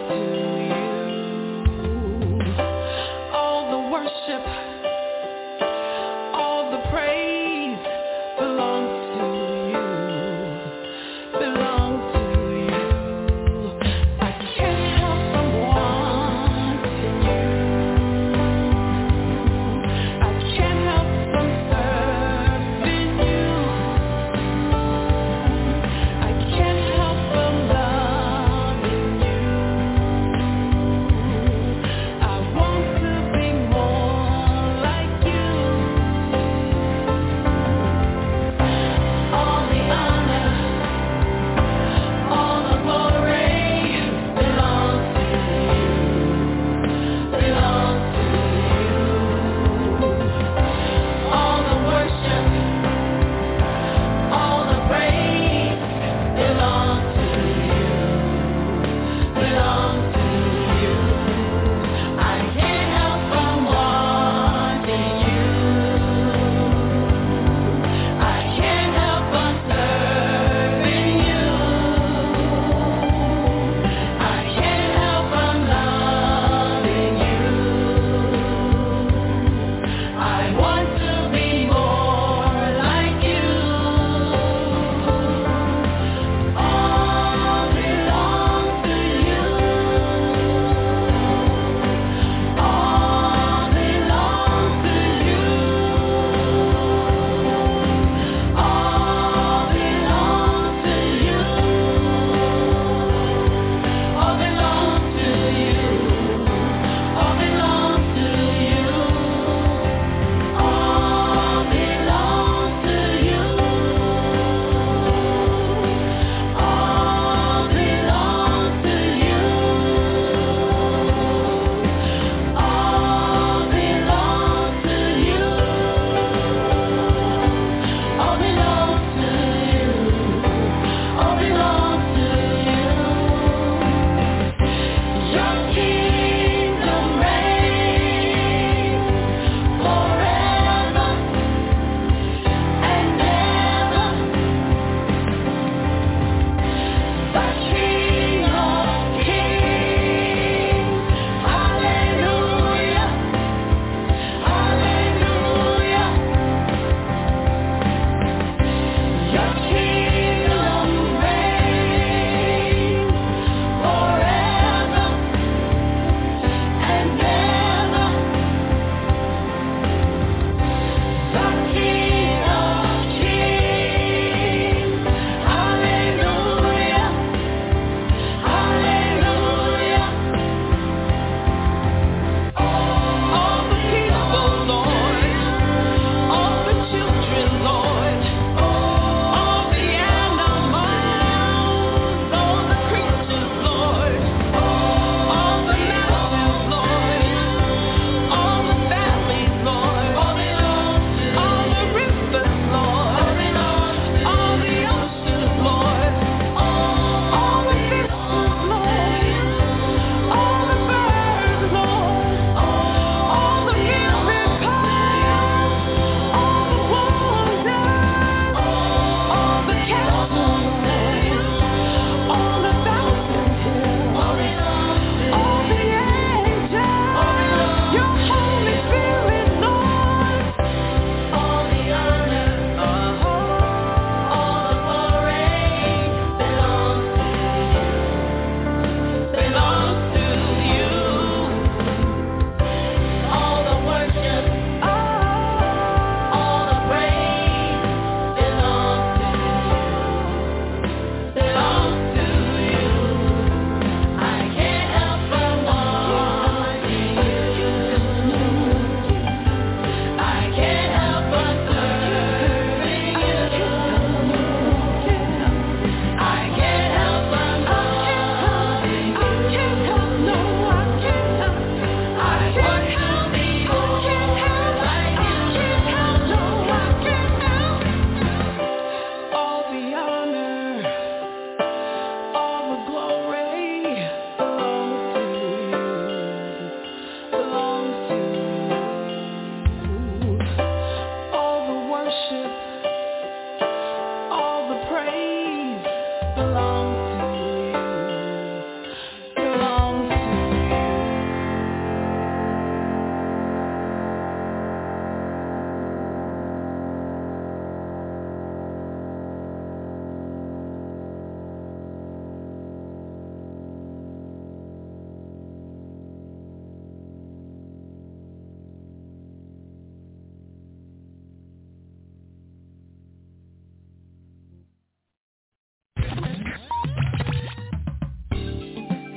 to you. All the worship, all the praise belongs to you, belongs to you.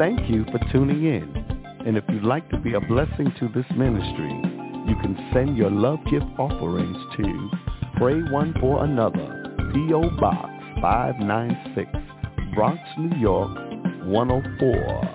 thank you for tuning in. And if you'd like to be a blessing to this ministry, you can send your love gift offerings to Pray One for Another, P.O. Box 596, Bronx, New York, 104.